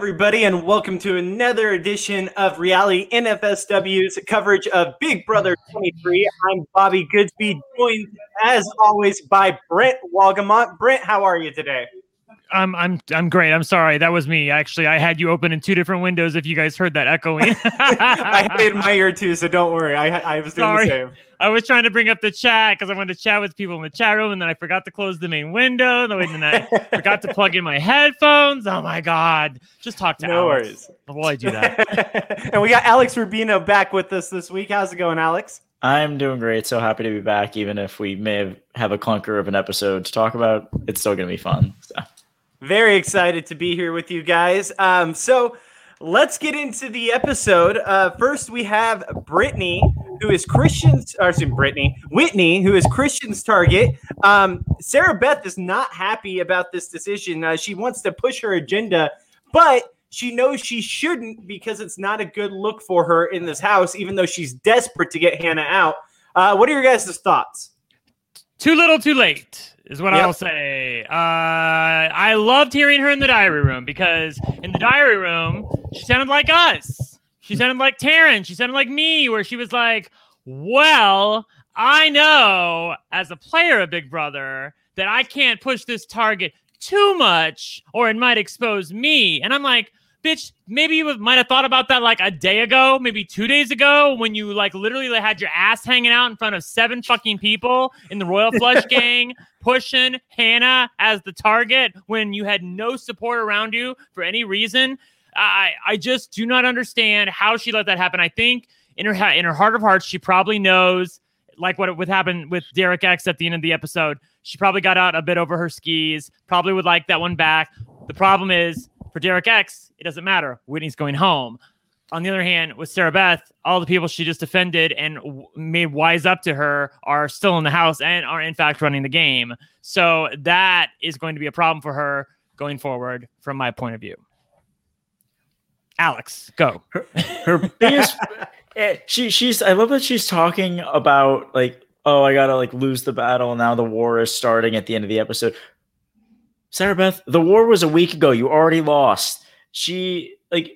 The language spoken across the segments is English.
everybody, and welcome to another edition of Reality NFSW's coverage of Big Brother 23. I'm Bobby Goodsby, joined as always by Brent Wagamont. Brent, how are you today? I'm great. I'm sorry. That was me. Actually, I had you open in two different windows if you guys heard that echoing. I had it in my ear too, so don't worry. I was doing the same. I was trying to bring up the chat because I wanted to chat with people in the chat room, and then I forgot to close the main window. And then I forgot to plug in my headphones. Oh my God. Just talk to Alex. Worries. While I do that. And we got Alex Rubino back with us this week. How's it going, Alex? I'm doing great. So happy to be back. Even if we may have a clunker of an episode to talk about, it's still going to be fun. So. Very excited to be here with you guys. So let's get into the episode. First, we have Whitney, who is Christian's target. Sarah Beth is not happy about this decision. She wants to push her agenda, but she knows she shouldn't because it's not a good look for her in this house, even though she's desperate to get Hannah out. What are your guys' thoughts? Too little, too late is what I'll say. I loved hearing her in the diary room because in the diary room, she sounded like us. She sounded like Taryn. She sounded like me, where she was like, well, I know as a player of Big Brother that I can't push this target too much or it might expose me. And I'm like, bitch, maybe you might have thought about that like a day ago, maybe 2 days ago, when you like literally had your ass hanging out in front of 7 fucking people in the Royal Flush gang, pushing Hannah as the target when you had no support around you for any reason. I just do not understand how she let that happen. I think in her heart of hearts, she probably knows like what would happen with Derek X at the end of the episode. She probably got out a bit over her skis, probably would like that one back. The problem is, for Derek X, it doesn't matter. Whitney's going home. On the other hand, with Sarah Beth, all the people she just offended and made wise up to her are still in the house and are, in fact, running the game. So that is going to be a problem for her going forward, from my point of view. Alex, go. Her biggest... she's. I love that she's talking about, like, oh, I got to, like, lose the battle. Now the war is starting at the end of the episode. Sarah Beth, the war was a week ago. You already lost. She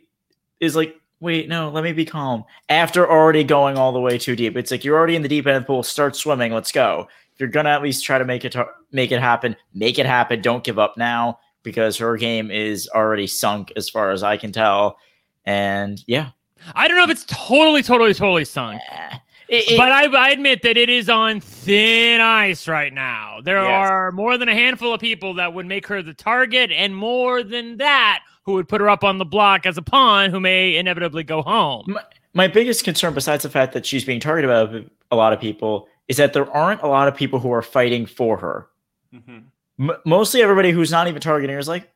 is like, wait, no, let me be calm. After already going all the way too deep, it's like you're already in the deep end of the pool. Start swimming. Let's go. If you're gonna at least try to make it happen. Make it happen. Don't give up now because her game is already sunk as far as I can tell. And yeah, I don't know if it's totally sunk. But I admit that it is on thin ice right now. There are more than a handful of people that would make her the target, and more than that, who would put her up on the block as a pawn who may inevitably go home. My biggest concern, besides the fact that she's being targeted by a lot of people, is that there aren't a lot of people who are fighting for her. Mm-hmm. Mostly everybody who's not even targeting her is like,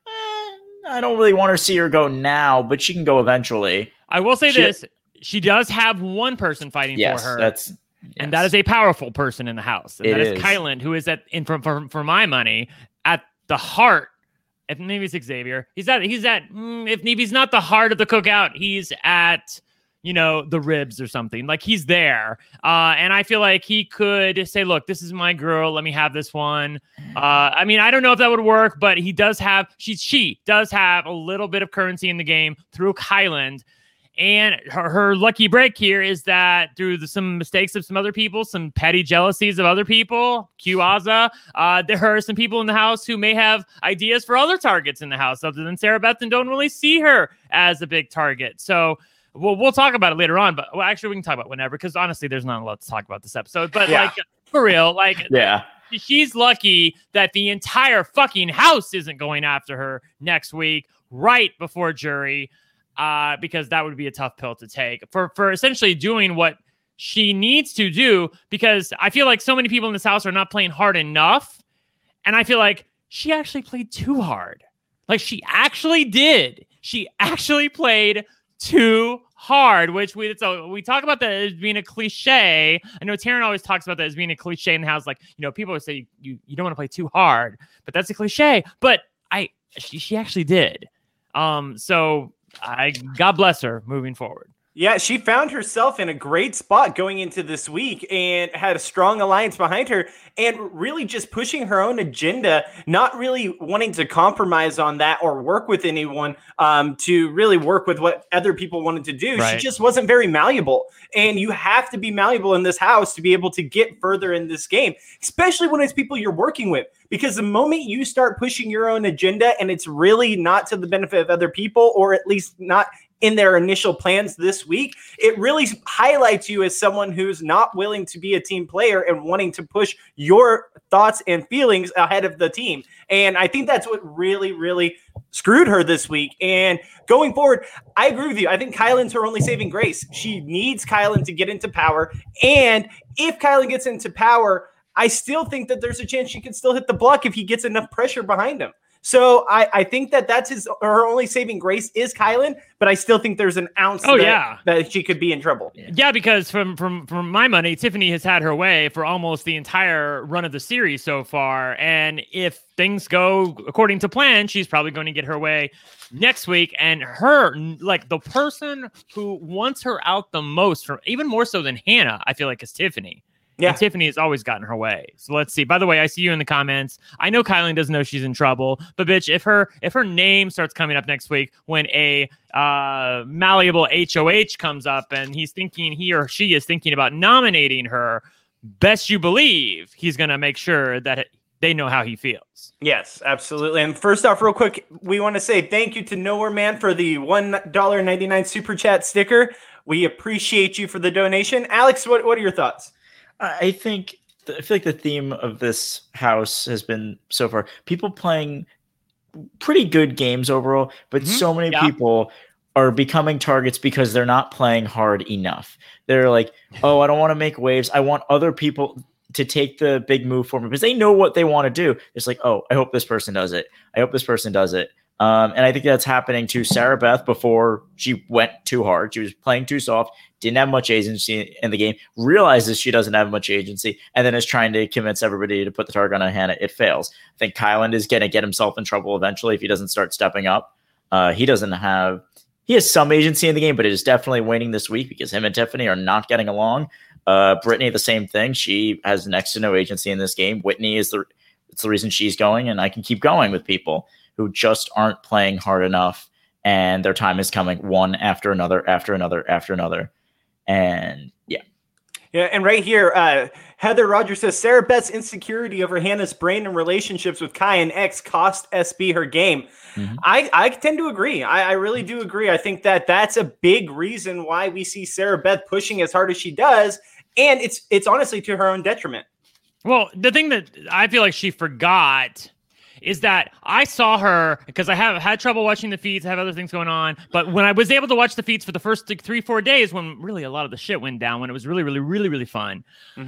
I don't really want to see her go now, but she can go eventually. I will say this. She does have one person fighting for her, and that is a powerful person in the house. And that is Kyland, who is for my money, at the heart. If maybe it's Xavier, he's at. If he's not the heart of the cookout, he's at the ribs or something. Like he's there, and I feel like he could say, "Look, this is my girl. Let me have this one." I mean, I don't know if that would work, but he does have. She does have a little bit of currency in the game through Kyland. And her lucky break here is that through some mistakes of some other people, some petty jealousies of other people, Q-Aza, there are some people in the house who may have ideas for other targets in the house other than Sarah Beth and don't really see her as a big target. So we'll talk about it later on, but actually we can talk about it whenever, because honestly, there's not a lot to talk about this episode. But for real, she's lucky that the entire fucking house isn't going after her next week, right before jury. Because that would be a tough pill to take for essentially doing what she needs to do, because I feel like so many people in this house are not playing hard enough. And I feel like she actually played too hard. Like she actually did. She actually played too hard, which we talk about that as being a cliche. I know Taryn always talks about that as being a cliche in the house. Like, people always say you don't want to play too hard, but that's a cliche. But she actually did. So God bless her moving forward. Yeah, she found herself in a great spot going into this week and had a strong alliance behind her and really just pushing her own agenda, not really wanting to compromise on that or work with anyone to really work with what other people wanted to do. Right. She just wasn't very malleable. And you have to be malleable in this house to be able to get further in this game, especially when it's people you're working with. Because the moment you start pushing your own agenda and it's really not to the benefit of other people, or at least not in their initial plans this week, it really highlights you as someone who's not willing to be a team player and wanting to push your thoughts and feelings ahead of the team. And I think that's what really, really screwed her this week. And going forward, I agree with you. I think Kyland's her only saving grace. She needs Kyland to get into power. And if Kyland gets into power, I still think that there's a chance she can still hit the block if he gets enough pressure behind him. So I think that that's her only saving grace is Kyland, but I still think there's an ounce that she could be in trouble. Yeah, because from my money, Tiffany has had her way for almost the entire run of the series so far. And if things go according to plan, she's probably going to get her way next week. And her, like, the person who wants her out the most, even more so than Hannah, I feel like, is Tiffany. Yeah, and Tiffany has always gotten her way. So let's see. By the way, I see you in the comments. I know Kyland doesn't know she's in trouble, but bitch, if her name starts coming up next week when a malleable HOH comes up and he or she is thinking about nominating her, best you believe he's gonna make sure that they know how he feels. Yes, absolutely. And first off, real quick, we want to say thank you to Nowhere Man for the $1.99 super chat sticker. We appreciate you for the donation. Alex, what are your thoughts? I feel like the theme of this house has been so far people playing pretty good games overall, but so many people are becoming targets because they're not playing hard enough. They're like, oh, I don't want to make waves. I want other people to take the big move for me because they know what they want to do. It's like, oh, I hope this person does it. I hope this person does it. And I think that's happening to Sarah Beth before she went too hard. She was playing too soft, didn't have much agency in the game, realizes she doesn't have much agency, and then is trying to convince everybody to put the target on Hannah. It fails. I think Kyland is going to get himself in trouble eventually if he doesn't start stepping up. He has some agency in the game, but it is definitely waning this week because him and Tiffany are not getting along. Brittany, the same thing. She has next to no agency in this game. Whitney it's the reason she's going, and I can keep going with people who just aren't playing hard enough, and their time is coming one after another, after another, after another. And yeah. And right here, Heather Rogers says, Sarah Beth's insecurity over Hannah's brain and relationships with Kai and X cost SB her game. Mm-hmm. I tend to agree. I really do agree. I think that's a big reason why we see Sarah Beth pushing as hard as she does, and it's honestly to her own detriment. Well, the thing that I feel like she forgot is that I saw her because I have had trouble watching the feeds. I have other things going on. But when I was able to watch the feeds for the first 3-4 days, when really a lot of the shit went down, when it was really, really, really, really fun,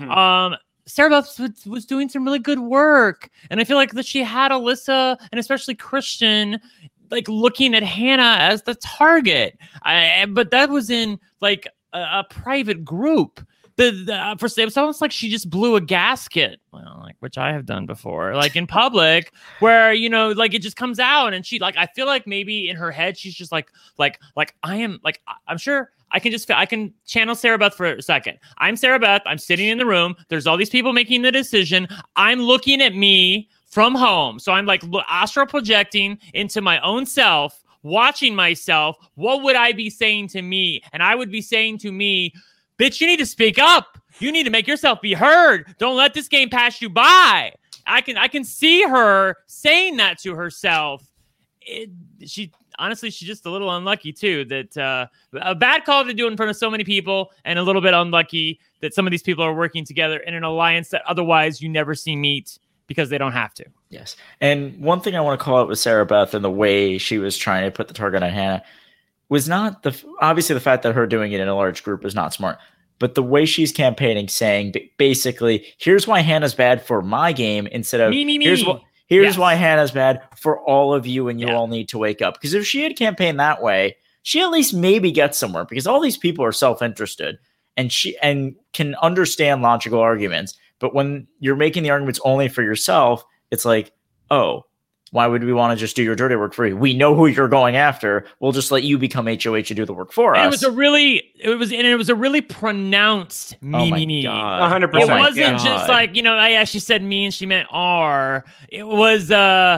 Sarah Beth was doing some really good work. And I feel like that she had Alyssa and especially Christian like looking at Hannah as the target. But that was in like a private group. For it was almost like she just blew a gasket, which I have done before, like in public, where like it just comes out, and she like I feel like maybe in her head she's just like I am like I'm sure I can channel Sarah Beth for a second. I'm Sarah Beth. I'm sitting in the room. There's all these people making the decision. I'm looking at me from home, so I'm like astral projecting into my own self, watching myself. What would I be saying to me? And I would be saying to me, bitch, you need to speak up. You need to make yourself be heard. Don't let this game pass you by. I can see her saying that to herself. She's just a little unlucky too. That a bad call to do in front of so many people, and a little bit unlucky that some of these people are working together in an alliance that otherwise you never see meet because they don't have to. Yes, and one thing I want to call out with Sarah Beth and the way she was trying to put the target on Hannah was not obviously the fact that her doing it in a large group is not smart, but the way she's campaigning, saying basically, here's why Hannah's bad for my game instead of here's why Hannah's bad for all of you, and you all need to wake up. Because if she had campaigned that way, she at least maybe gets somewhere, because all these people are self-interested and can understand logical arguments. But when you're making the arguments only for yourself, it's like, oh, Why would we want to just do your dirty work for you? We know who you're going after. We'll just let you become HOH and do the work for us. It was a really pronounced me. 100%. It wasn't just like, she said me and she meant R. It was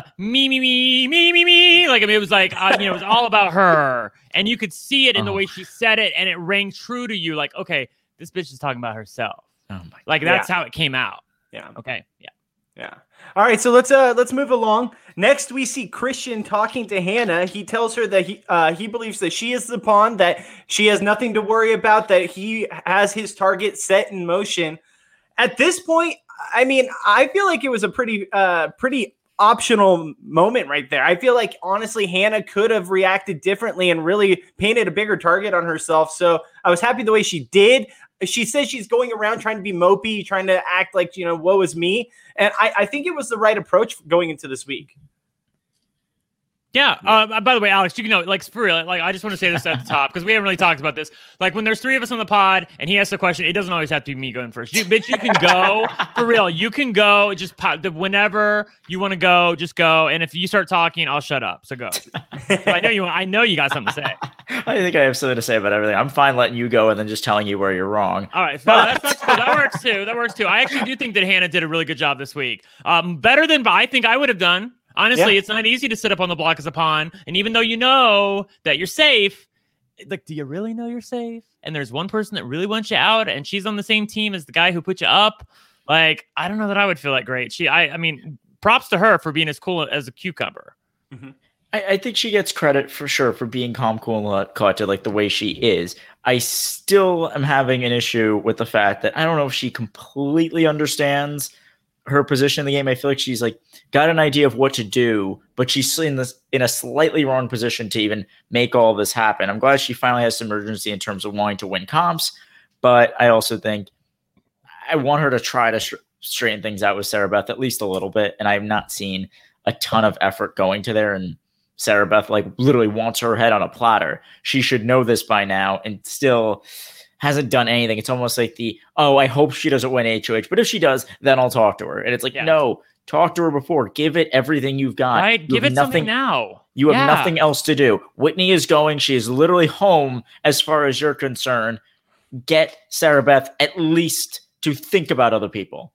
me. Like, I mean, it was like, it was all about her. And you could see it in the way she said it, and it rang true to you. Like, okay, this bitch is talking about herself. Oh my! Like, that's how it came out. Yeah. Okay. Yeah. Yeah. All right, so let's move along. Next, we see Christian talking to Hannah. He tells her that he believes that she is the pawn, that she has nothing to worry about, that he has his target set in motion. At this point, I mean, I feel like it was a pretty optional moment right there. I feel like, honestly, Hannah could have reacted differently and really painted a bigger target on herself. So I was happy the way she did. She says she's going around trying to be mopey, trying to act like, woe is me. And I think it was the right approach going into this week. Yeah. By the way, Alex, you can like, for real, like, I just want to say this at the top because we haven't really talked about this. Like, when there's 3 of us on the pod and he asks a question, it doesn't always have to be me going first. Bitch, you can go. For real, you can go. Just pop whenever you want to go, just go. And if you start talking, I'll shut up. So go. So I know you got something to say. I think I have something to say about everything. I'm fine letting you go and then just telling you where you're wrong. All right. So that's cool. That works too. I actually do think that Hannah did a really good job this week. Better than I think I would have done. Honestly, It's not easy to sit up on the block as a pawn. And even though you know that you're safe, like, do you really know you're safe? And there's one person that really wants you out, and she's on the same team as the guy who put you up. Like, I don't know that I would feel that great. I mean, props to her for being as cool as a cucumber. Mm-hmm. I think she gets credit for sure for being calm, cool, and collected, like the way she is. I still am having an issue with the fact that I don't know if she completely understands her position in the game. I feel like she's like got an idea of what to do, but she's in a slightly wrong position to even make all of this happen. I'm glad she finally has some urgency in terms of wanting to win comps, but I also think I want her to try to straighten things out with Sarah Beth at least a little bit, and I've not seen a ton of effort going to there. And Sarah Beth like literally wants her head on a platter. She should know this by now, and still hasn't done anything. It's almost like I hope she doesn't win HOH, but if she does, then I'll talk to her. And it's like, no, talk to her before. Give it everything you've got. Right? Give it something now. You have nothing else to do. Whitney is going. She is literally home as far as you're concerned. Get Sarah Beth at least to think about other people.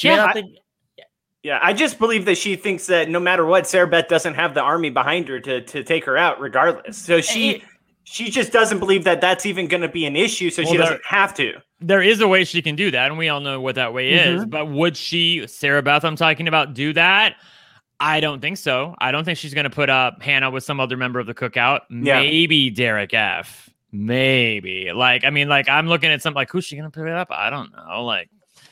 I just believe that she thinks that no matter what, Sarah Beth doesn't have the army behind her to take her out regardless. So she just doesn't believe that that's even going to be an issue, so she doesn't have to. There is a way she can do that, and we all know what that way is. But would Sarah Beth I'm talking about, do that? I don't think so. I don't think she's going to put up Hannah with some other member of the cookout. Yeah. Maybe Derek F. Maybe. I'm looking at something like, who's she going to put up? I don't know. Like,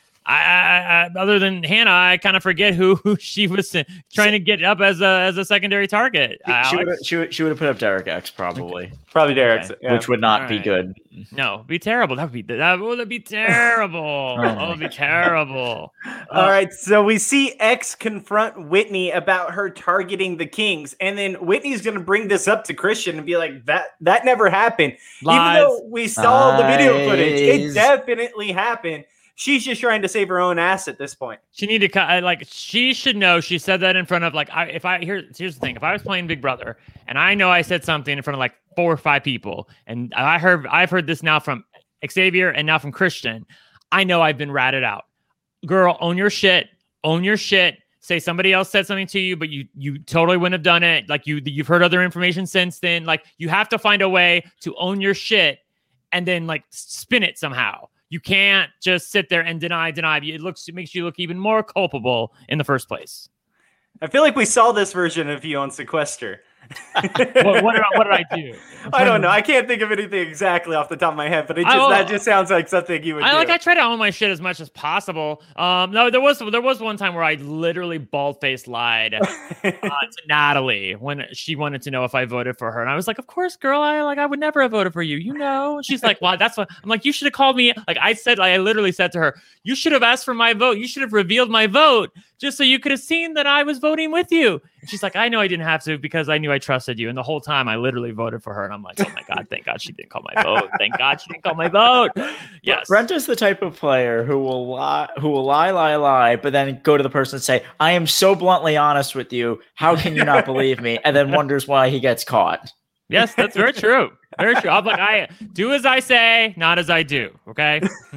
I other than Hannah, I kind of forget who she was trying to get up as a secondary target. She would have put up Derek X probably. Okay. Probably Derek, which would not be good. No, be terrible. That would be terrible. That would be terrible. All right, so we see X confront Whitney about her targeting the Kings, and then Whitney's going to bring this up to Christian and be like, that never happened. Lies. Even though we saw the video footage, it definitely happened. She's just trying to save her own ass at this point. She should know. She said that in front of here's the thing. If I was playing Big Brother and I know I said something in front of like 4 or 5 people, and I've heard this now from Xavier and now from Christian, I know I've been ratted out. Girl, own your shit. Own your shit. Say somebody else said something to you, but you totally wouldn't have done it. Like you've heard other information since then. Like, you have to find a way to own your shit and then like spin it somehow. You can't just sit there and deny. It makes you look even more culpable in the first place. I feel like we saw this version of you on Sequester. What did I do? I don't know. I can't think of anything exactly off the top of my head, but that just sounds like something you would do. I try to own my shit as much as possible. No, there was one time where I literally bald-faced lied to Natalie when she wanted to know if I voted for her, and I was like, "Of course, girl. I would never have voted for you. You know." She's like, "Well, that's what." I'm like, "You should have called me." Like I literally said to her, "You should have asked for my vote. You should have revealed my vote just so you could have seen that I was voting with you. And she's like, I know I didn't have to because I knew I trusted you. And the whole time I literally voted for her. And I'm like, oh my God, thank God she didn't call my vote. Thank God she didn't call my vote. Yes. Brent is the type of player who will lie, but then go to the person and say, I am so bluntly honest with you. How can you not believe me? And then wonders why he gets caught. Yes, that's very true. Very true. I'm like, I do as I say, not as I do. Okay.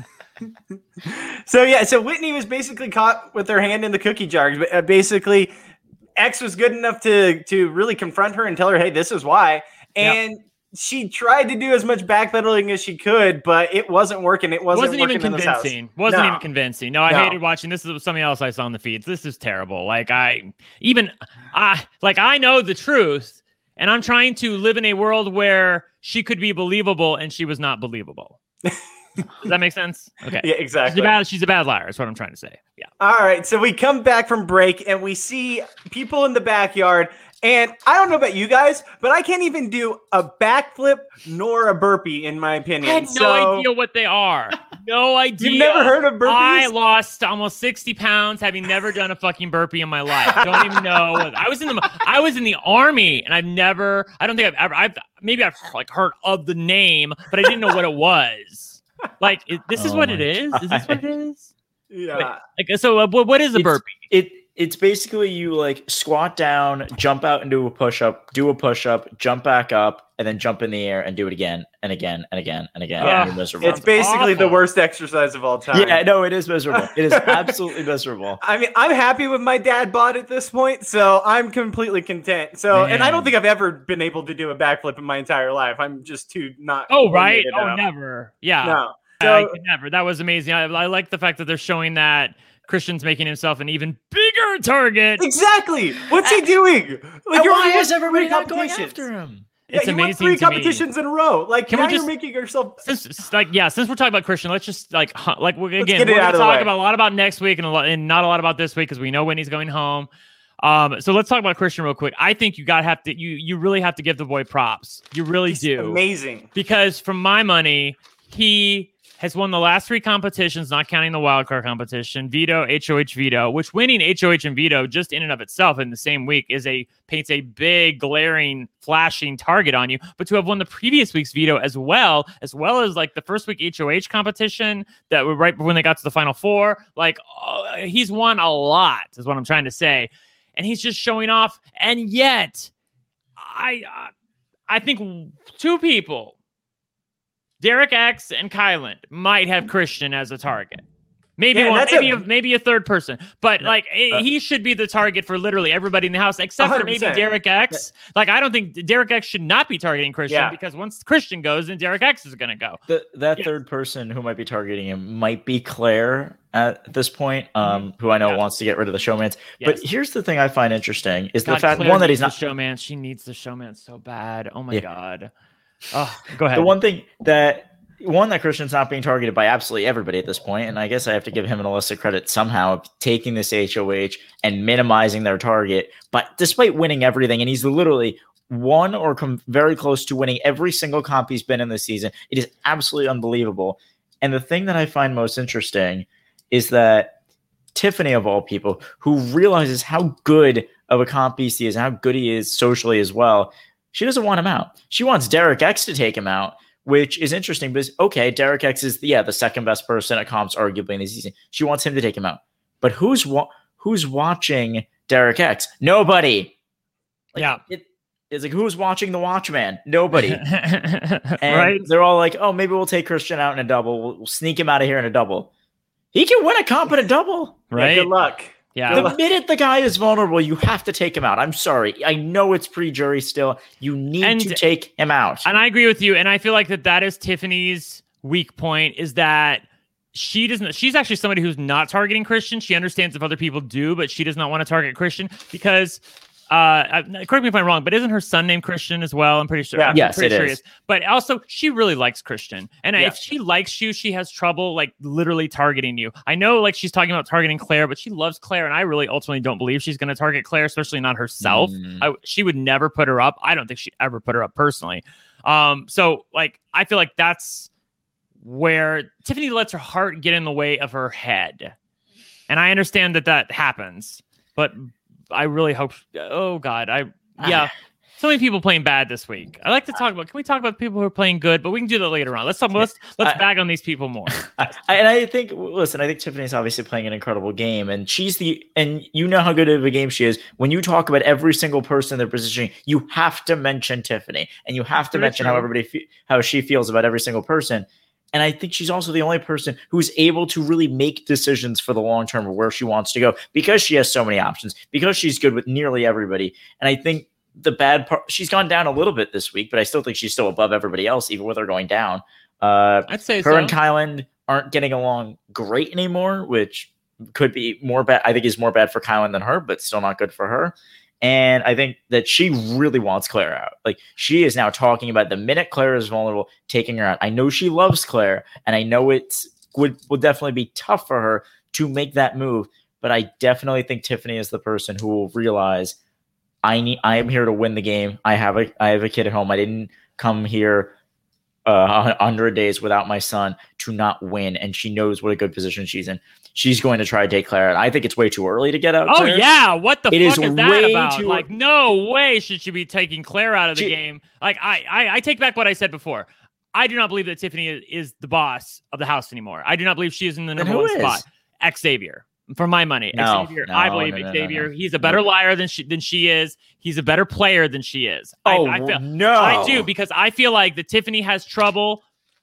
So Whitney was basically caught with her hand in the cookie jar. Basically, X was good enough to really confront her and tell her, hey, this is why. And she tried to do as much backpedaling as she could, but it wasn't working. It wasn't even convincing. Wasn't even convincing. No, I hated watching. This is something else I saw on the feeds. This is terrible. Like I know the truth, and I'm trying to live in a world where she could be believable, and she was not believable. Does that make sense? Okay. Yeah, exactly. She's a bad liar. That's what I'm trying to say. Yeah. All right. So we come back from break and we see people in the backyard. And I don't know about you guys, but I can't even do a backflip nor a burpee, in my opinion. I had no idea what they are. No idea. You've never heard of burpees? I lost almost 60 pounds having never done a fucking burpee in my life. Don't even know. I was in the army, and I've heard of the name, but I didn't know what it was. Like, this is what it is? Is this what it is? Yeah. So what is a burpee? It's basically you like squat down, jump out and do a push-up, jump back up, and then jump in the air and do it again and again and again and again. Yeah. And miserable. It's basically the worst exercise of all time. Yeah, no, it is miserable. It is absolutely miserable. I mean, I'm happy with my dad bod at this point, so I'm completely content. So, and I don't think I've ever been able to do a backflip in my entire life. I'm just too not. Oh, right. Oh, never. Yeah. No. So, I could never. That was amazing. I like the fact that they're showing that Christian's making himself an even bigger target. Exactly. What's he doing? Like, why is everybody not going after him? It's amazing. Won 3 competitions in a row. Like, you're making yourself. Since we're talking about Christian, let's just we're going to talk about a lot about next week and not a lot about this week because we know when he's going home. So let's talk about Christian real quick. I think you really have to give the boy props. You really do. Amazing. Because from my money, he has won the last 3 competitions, not counting the wildcard competition, veto, HOH veto, which winning HOH and veto just in and of itself in the same week paints a big, glaring, flashing target on you. But to have won the previous week's veto as well as like the first week HOH competition that were right when they got to the Final Four, he's won a lot is what I'm trying to say. And he's just showing off. And yet, I think 2 people, Derek X and Kyland, might have Christian as a target. Maybe maybe a third person, but he should be the target for literally everybody in the house, except 100%. For maybe Derek X. Like, I don't think Derek X should not be targeting Christian because once Christian goes, then Derek X is going to go. That third person who might be targeting him might be Claire at this point, who I know wants to get rid of the showmance. Yes. But here's the thing I find interesting is the fact Claire that he's not the showman. She needs the showman so bad. Oh my God. Oh, go ahead. The one that Christian's not being targeted by absolutely everybody at this point, and I guess I have to give him an illicit credit somehow of taking this HOH and minimizing their target. But despite winning everything, and he's literally won or come very close to winning every single comp he's been in this season, it is absolutely unbelievable. And the thing that I find most interesting is that Tiffany, of all people, who realizes how good of a comp beast he is, how good he is socially as well, she doesn't want him out. She wants Derek X to take him out, which is interesting because, okay, Derek X is the second best person at comps arguably in the season. She wants him to take him out. But who's watching Derek X? Nobody. It's like, who's watching the Watchman? Nobody. And right? They're all like, oh, maybe we'll take Christian out in a double. We'll sneak him out of here in a double. He can win a comp in a double. Right? Good luck. Yeah. The minute the guy is vulnerable, you have to take him out. I'm sorry. I know it's pre-jury still. You need to take him out. And I agree with you. And I feel like that is Tiffany's weak point, is that she's actually somebody who's not targeting Christian. She understands if other people do, but she does not want to target Christian because correct me if I'm wrong, but isn't her son named Christian as well? I'm pretty sure. Yeah. Yes, it is. But also, she really likes Christian. And if she likes you, she has trouble literally targeting you. I know she's talking about targeting Claire, but she loves Claire. And I really ultimately don't believe she's going to target Claire, especially not herself. She would never put her up. I don't think she'd ever put her up personally. So I feel like that's where Tiffany lets her heart get in the way of her head. And I understand that happens, but I really hope. Oh God, so many people playing bad this week. I like to talk about. Can we talk about people who are playing good? But we can do that later on. Let's bag on these people more. I think Tiffany's obviously playing an incredible game, and you know how good of a game she is. When you talk about every single person in their positioning, you have to mention Tiffany, and you have to mention how she feels about every single person. And I think she's also the only person who's able to really make decisions for the long term of where she wants to go, because she has so many options, because she's good with nearly everybody. And I think the bad part, she's gone down a little bit this week, but I still think she's still above everybody else, even with her going down. I'd say her and Kyland aren't getting along great anymore, which could be more bad. I think is more bad for Kyland than her, but still not good for her. And I think that she really wants Claire out. Like, she is now talking about the minute Claire is vulnerable, taking her out. I know she loves Claire, and I know it would definitely be tough for her to make that move. But I definitely think Tiffany is the person who will realize, I am here to win the game. I have a kid at home. I didn't come here 100 days without my son to not win. And she knows what a good position she's in. She's going to try to take Claire. And I think it's way too early to get out. Claire. Yeah. What the fuck is that about? Like, no way should she be taking Claire out of the game. Like, I take back what I said before. I do not believe that Tiffany is the boss of the house anymore. I do not believe she is in the number one spot. Xavier. For my money, Xavier. I believe Xavier. He's a better liar than she is. He's a better player than she is. I do, because I feel like that Tiffany has trouble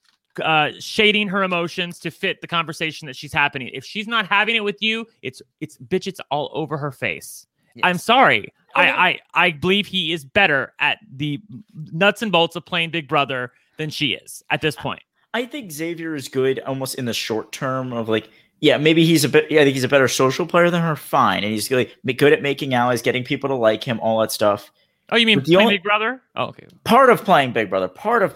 shading her emotions to fit the conversation that she's happening. If she's not having it with you, it's all over her face. Yes. I'm sorry. I believe he is better at the nuts and bolts of playing Big Brother than she is at this point. I think Xavier is good almost in the short term of like, yeah, maybe I think he's a better social player than her. Fine. And he's good at making allies, getting people to like him, all that stuff. Oh, you mean playing Big Brother? Oh, okay. Part of playing Big Brother,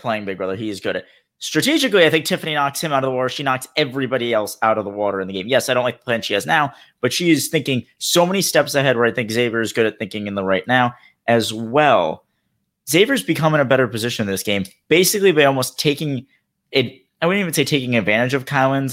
he is good at. Strategically, I think Tiffany knocks him out of the water. She knocks everybody else out of the water in the game. Yes, I don't like the plan she has now, but she is thinking so many steps ahead, where I think Xavier is good at thinking in the right now as well. Xavier's become in a better position in this game, basically by almost taking it. I wouldn't even say taking advantage of Kyland's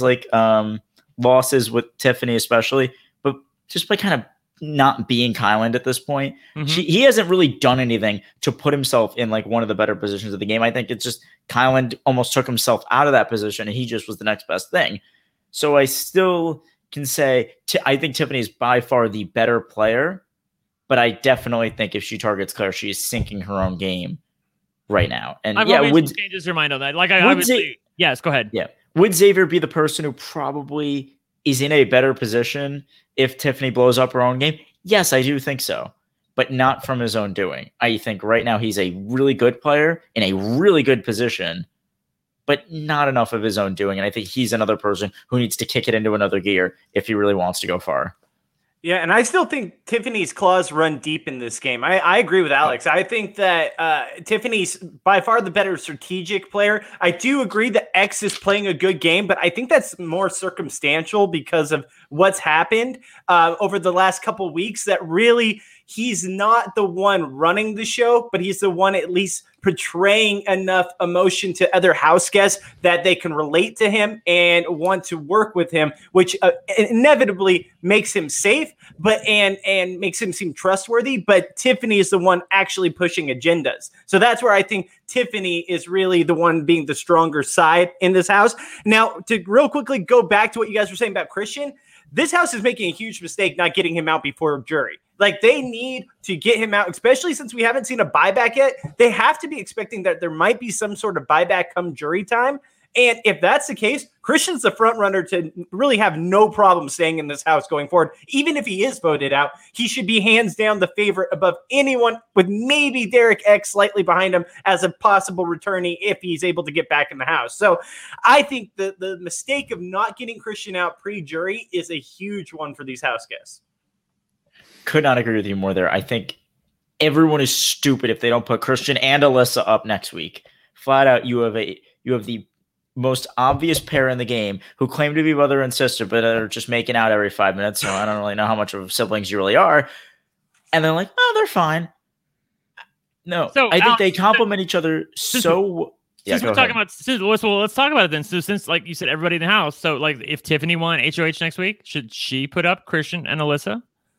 losses with Tiffany especially, but just by kind of not being Kyland at this point. Mm-hmm. He hasn't really done anything to put himself in like one of the better positions of the game. I think it's just Kyland almost took himself out of that position, and he just was the next best thing. So I still can say I think Tiffany is by far the better player, but I definitely think if she targets Claire, she is sinking her own game right now. And changes your mind on that. Like I would say, yes, go ahead. Yeah. Would Xavier be the person who probably is in a better position if Tiffany blows up her own game? Yes, I do think so, but not from his own doing. I think right now he's a really good player in a really good position, but not enough of his own doing. And I think he's another person who needs to kick it into another gear if he really wants to go far. Yeah, and I still think Tiffany's claws run deep in this game. I agree with Alex. I think that Tiffany's by far the better strategic player. I do agree that X is playing a good game, but I think that's more circumstantial because of what's happened over the last couple weeks, that really he's not the one running the show, but he's the one at least portraying enough emotion to other house guests that they can relate to him and want to work with him, which inevitably makes him safe, and makes him seem trustworthy. But Tiffany is the one actually pushing agendas. So that's where I think Tiffany is really the one being the stronger side in this house. Now, to real quickly go back to what you guys were saying about Christian, this house is making a huge mistake not getting him out before jury. Like, they need to get him out, especially since we haven't seen a buyback yet. They have to be expecting that there might be some sort of buyback come jury time. And if that's the case, Christian's the front runner to really have no problem staying in this house going forward. Even if he is voted out, he should be hands down the favorite above anyone, with maybe Derek X slightly behind him as a possible returnee if he's able to get back in the house. So I think the mistake of not getting Christian out pre-jury is a huge one for these house guests. Could not agree with you more there. I think everyone is stupid if they don't put Christian and Alyssa up next week. Flat out, you have the most obvious pair in the game who claim to be brother and sister, but are just making out every 5 minutes. So I don't really know how much of siblings you really are. And they're like, oh, they're fine. No, so, I think they complement each other so. Since we're talking about, let's talk about it then. So since, like you said, everybody in the house. So, like, if Tiffany won HOH next week, should she put up Christian and Alyssa?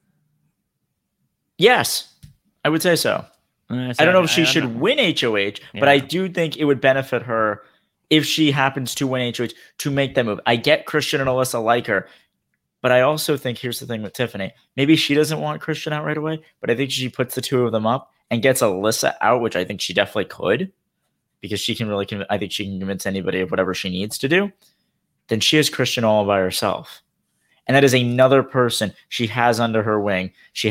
Yes, I would say so. I don't know if she should win HOH, but I do think it would benefit her if she happens to win HOH to make that move. I get Christian and Alyssa like her, but I also think here's the thing with Tiffany. Maybe she doesn't want Christian out right away, but I think she puts the two of them up and gets Alyssa out, which I think she definitely could, because she can really I think she can convince anybody of whatever she needs to do. Then she has Christian all by herself. And that is another person she has under her wing. She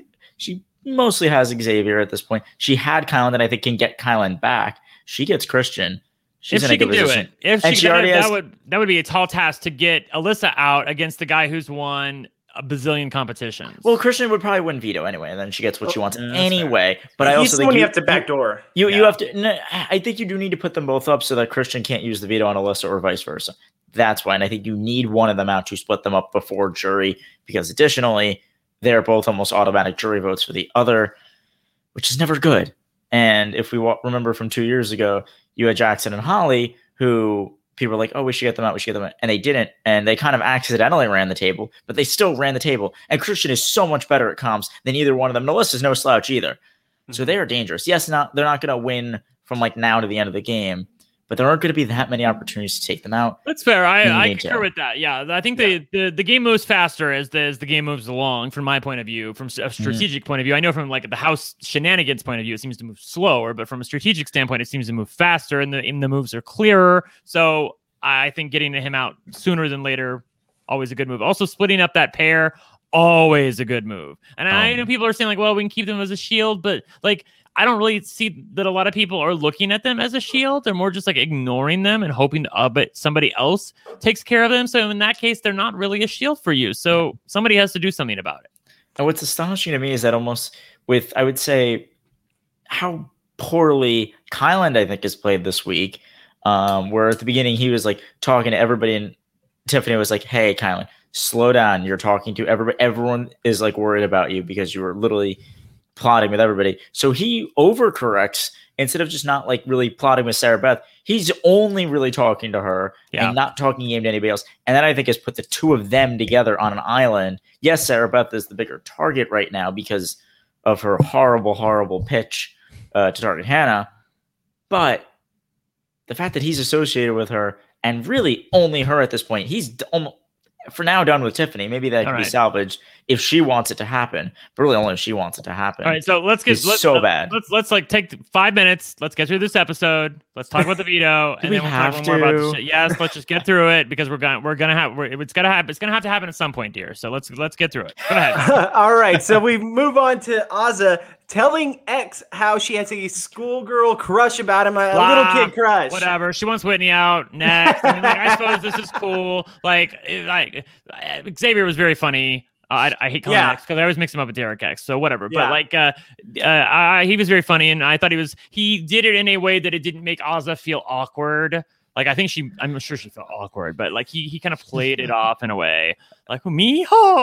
mostly has Xavier at this point. She had Kyland, and I think can get Kyland back. She gets Christian. She's in a good position. If she can do it, that would be a tall task to get Alyssa out against the guy who's won a bazillion competitions. Well, Christian would probably win veto anyway, and then she gets what she wants anyway. Fair. But I also think you have to backdoor. You have to. No, I think you do need to put them both up so that Christian can't use the veto on Alyssa or vice versa. That's why, and I think you need one of them out to split them up before jury, because additionally, they're both almost automatic jury votes for the other, which is never good. And if we remember from 2 years ago, you had Jackson and Holly, who people were like, oh, we should get them out. And they didn't. And they kind of accidentally ran the table, but they still ran the table. And Christian is so much better at comms than either one of them. Alyssa's no slouch either. Mm-hmm. So they are dangerous. Yes, they're not going to win from like now to the end of the game, but there aren't going to be that many opportunities to take them out. That's fair. I concur with that. Yeah, I think the game moves faster as the game moves along. From my point of view, from a strategic point of view, I know from like the house shenanigans point of view, it seems to move slower. But from a strategic standpoint, it seems to move faster, and the moves are clearer. So I think getting him out sooner than later, always a good move. Also, splitting up that pair, always a good move. And I know people are saying like, well, we can keep them as a shield, but like, I don't really see that a lot of people are looking at them as a shield. They're more just like ignoring them and hoping but somebody else takes care of them. So in that case, they're not really a shield for you. So somebody has to do something about it. And what's astonishing to me is that almost with, I would say, how poorly Kyland, I think, has played this week, where at the beginning he was like talking to everybody, and Tiffany was like, hey, Kyland, slow down. You're talking to everybody. Everyone is like worried about you because you were literally plotting with everybody. So he overcorrects instead of just not like really plotting with Sarah Beth. He's only really talking to her and not talking game to anybody else. And then I think has put the two of them together on an island. Yes, Sarah Beth is the bigger target right now because of her horrible, horrible pitch to target Hannah. But the fact that he's associated with her and really only her at this point, he's almost for now done with Tiffany. Maybe that can be salvaged if she wants it to happen, but really only if she wants it to happen. All right, so let's bad. Let's like take 5 minutes. Let's get through this episode. Let's talk about the veto, and then we'll talk more about the shit. Yes, let's just get through it because it's gonna have to happen at some point, dear. So let's get through it. Go ahead. All right, so we move on to Azah telling X how she has a schoolgirl crush about him, a little kid crush. Whatever. She wants Whitney out next. I mean, like, I suppose this is cool. Like Xavier was very funny. I hate calling him X because I always mix him up with Derek X. So whatever. Yeah. But like, he was very funny, and I thought he did it in a way that it didn't make Azah feel awkward. Like I'm sure she felt awkward, but like he kind of played it off in a way like me,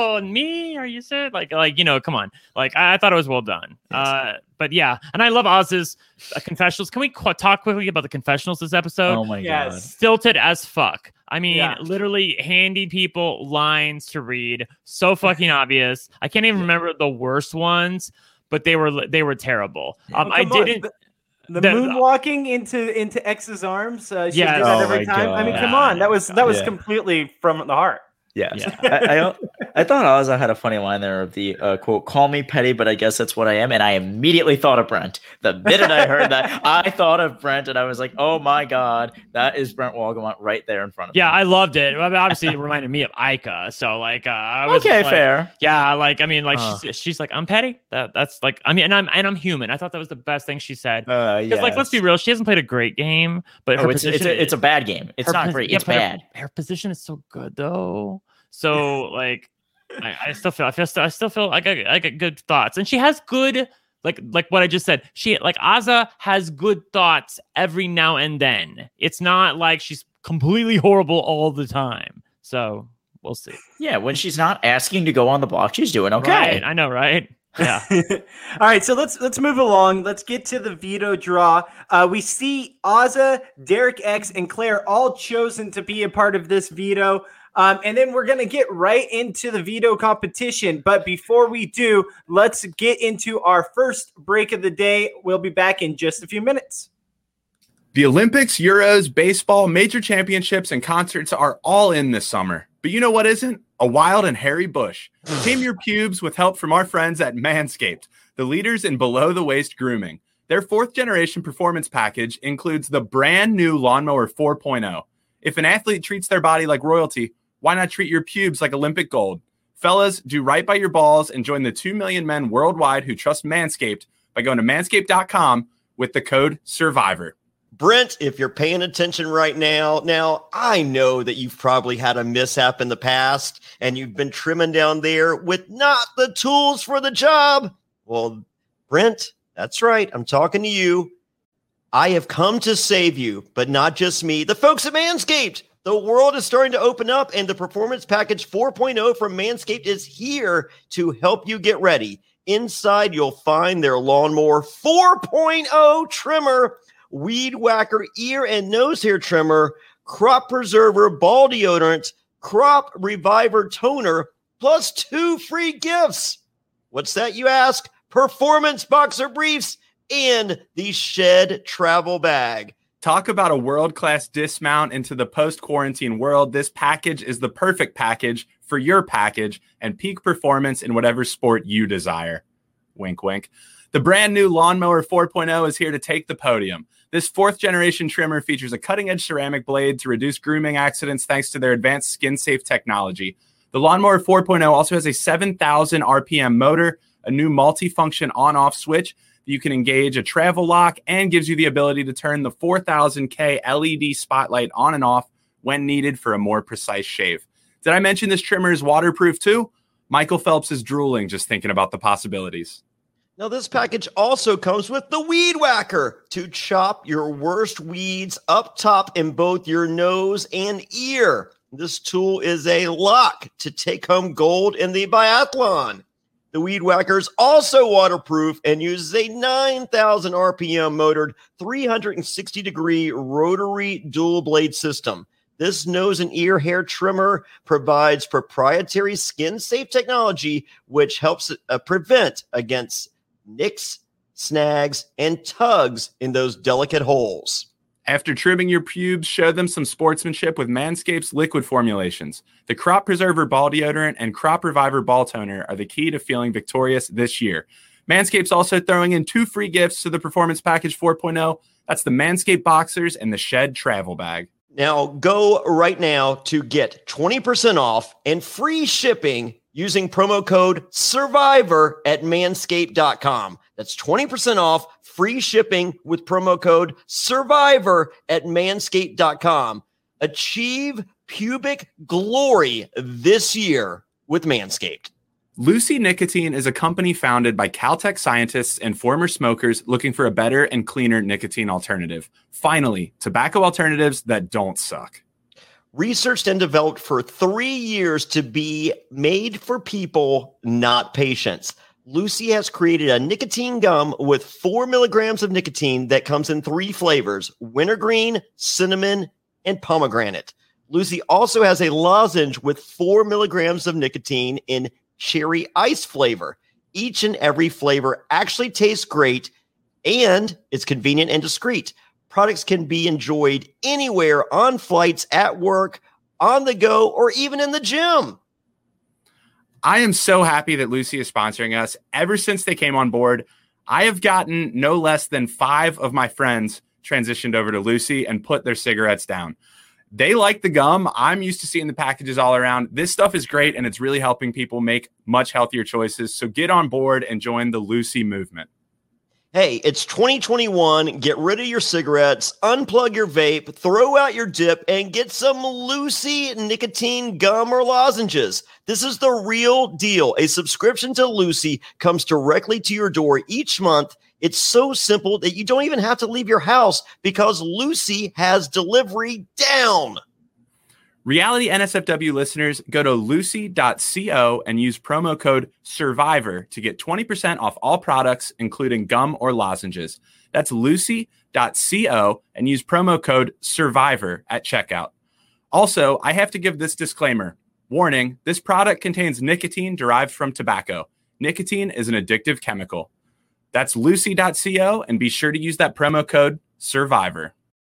are you sure? Like come on. Like I thought it was well done. Yes. But yeah, and I love Oz's confessionals. Can we talk quickly about the confessionals this episode? Oh my god, stilted as fuck. I mean, literally handing people lines to read. So fucking obvious. I can't even remember the worst ones, but they were terrible. I didn't. The moonwalking into X's arms. She did that every time. God. I mean, come on, that was completely from the heart. Yes. Yeah. I thought Azah had a funny line there of the quote, call me petty, but I guess that's what I am. And I immediately thought of Brent. The minute I heard that, I thought of Brent, and I was like, oh my God, that is Brent Wolgamott right there in front of me. Yeah, I loved it. I mean, obviously, it reminded me of Ica. So like, I was okay, fair. Yeah, like, I mean, like she's like, I'm petty. That's like, I mean, and I'm human. I thought that was the best thing she said. Because like, let's be real, she hasn't played a great game, but it's a bad game. It's not great. It's bad. Her position is so good though. So like, I still feel like I got good thoughts, and she has good like what I just said. She like Azah has good thoughts every now and then. It's not like she's completely horrible all the time. So we'll see. Yeah, when she's not asking to go on the block, she's doing okay. Right, I know, right? Yeah. All right, so let's move along. Let's get to the veto draw. We see Azah, Derek X, and Claire all chosen to be a part of this veto. And then we're going to get right into the veto competition. But before we do, let's get into our first break of the day. We'll be back in just a few minutes. The Olympics, Euros, baseball, major championships, and concerts are all in this summer. But you know what isn't? A wild and hairy bush. Tame your pubes with help from our friends at Manscaped, the leaders in below-the-waist grooming. Their 4th-generation performance package includes the brand new Lawnmower 4.0. If an athlete treats their body like royalty, why not treat your pubes like Olympic gold? Fellas, do right by your balls and join the 2 million men worldwide who trust Manscaped by going to manscaped.com with the code SURVIVOR. Brent, if you're paying attention right now, I know that you've probably had a mishap in the past and you've been trimming down there with not the tools for the job. Well, Brent, that's right. I'm talking to you. I have come to save you, but not just me. The folks at Manscaped. The world is starting to open up, and the Performance Package 4.0 from Manscaped is here to help you get ready. Inside, you'll find their Lawnmower 4.0 trimmer, Weed Whacker ear and nose hair trimmer, Crop Preserver ball deodorant, Crop Reviver toner, plus 2 free gifts. What's that, you ask? Performance boxer briefs and the Shed travel bag. Talk about a world-class dismount into the post-quarantine world. This package is the perfect package for your package and peak performance in whatever sport you desire. Wink, wink. The brand new Lawnmower 4.0 is here to take the podium. This 4th-generation trimmer features a cutting-edge ceramic blade to reduce grooming accidents thanks to their advanced skin-safe technology. The Lawnmower 4.0 also has a 7,000 RPM motor, a new multi-function on-off switch, you can engage a travel lock, and gives you the ability to turn the 4000K LED spotlight on and off when needed for a more precise shave. Did I mention this trimmer is waterproof too? Michael Phelps is drooling just thinking about the possibilities. Now, this package also comes with the Weed Whacker to chop your worst weeds up top in both your nose and ear. This tool is a lock to take home gold in the biathlon. The Weed Whacker is also waterproof and uses a 9,000 RPM motored 360-degree rotary dual blade system. This nose and ear hair trimmer provides proprietary skin-safe technology, which helps prevent against nicks, snags, and tugs in those delicate holes. After trimming your pubes, show them some sportsmanship with Manscaped's liquid formulations. The Crop Preserver ball deodorant and Crop Reviver ball toner are the key to feeling victorious this year. Manscaped's also throwing in 2 free gifts to the Performance Package 4.0. That's the Manscaped Boxers and the Shed travel bag. Now, go right now to get 20% off and free shipping using promo code SURVIVOR at manscaped.com. That's 20% off, free shipping with promo code SURVIVOR at manscaped.com. Achieve pubic glory this year with Manscaped. Lucy Nicotine is a company founded by Caltech scientists and former smokers looking for a better and cleaner nicotine alternative. Finally, tobacco alternatives that don't suck. Researched and developed for 3 years to be made for people, not patients. Lucy has created a nicotine gum with 4 milligrams of nicotine that comes in 3 flavors: wintergreen, cinnamon, and pomegranate. Lucy also has a lozenge with 4 milligrams of nicotine in cherry ice flavor. Each and every flavor actually tastes great, and it's convenient and discreet. Products can be enjoyed anywhere, on flights, at work, on the go, or even in the gym. I am so happy that Lucy is sponsoring us. Ever since they came on board, I have gotten no less than 5 of my friends transitioned over to Lucy and put their cigarettes down. They like the gum. I'm used to seeing the packages all around. This stuff is great, and it's really helping people make much healthier choices. So get on board and join the Lucy movement. Hey, it's 2021. Get rid of your cigarettes, unplug your vape, throw out your dip, and get some Lucy nicotine gum or lozenges. This is the real deal. A subscription to Lucy comes directly to your door each month. It's so simple that you don't even have to leave your house because Lucy has delivery down. Reality NSFW listeners, go to lucy.co and use promo code SURVIVOR to get 20% off all products, including gum or lozenges. That's lucy.co and use promo code SURVIVOR at checkout. Also, I have to give this disclaimer. Warning, this product contains nicotine derived from tobacco. Nicotine is an addictive chemical. That's lucy.co, and be sure to use that promo code SURVIVOR.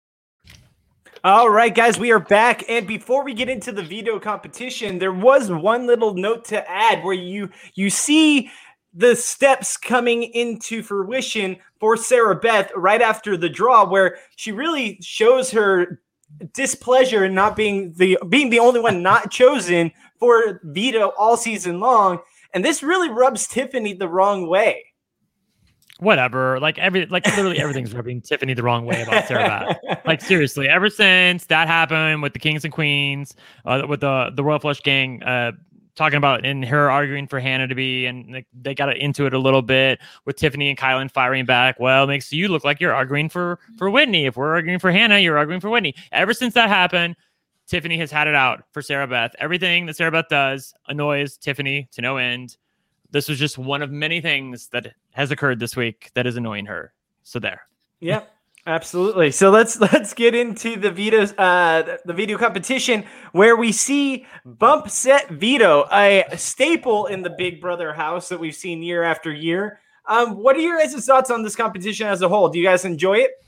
All right, guys, we are back. And before we get into the veto competition, there was one little note to add where you see the steps coming into fruition for Sarah Beth right after the draw, where she really shows her displeasure in not being the only one not chosen for veto all season long. And this really rubs Tiffany the wrong way. Whatever, literally everything's rubbing Tiffany the wrong way about Sarah Beth. Like, seriously, ever since that happened with the Kings and Queens, with the Royal Flush Gang, talking about and her arguing for Hannah to be, and they got into it a little bit with Tiffany and Kylan firing back. Well, it makes you look like you're arguing for Whitney. If we're arguing for Hannah, you're arguing for Whitney. Ever since that happened, Tiffany has had it out for Sarah Beth. Everything that Sarah Beth does annoys Tiffany to no end. This was just one of many things that has occurred this week that is annoying her. So there. Yeah, absolutely. So let's get into the veto competition, where we see Bump Set Veto, a staple in the Big Brother house that we've seen year after year. What are your guys' thoughts on this competition as a whole? Do you guys enjoy it?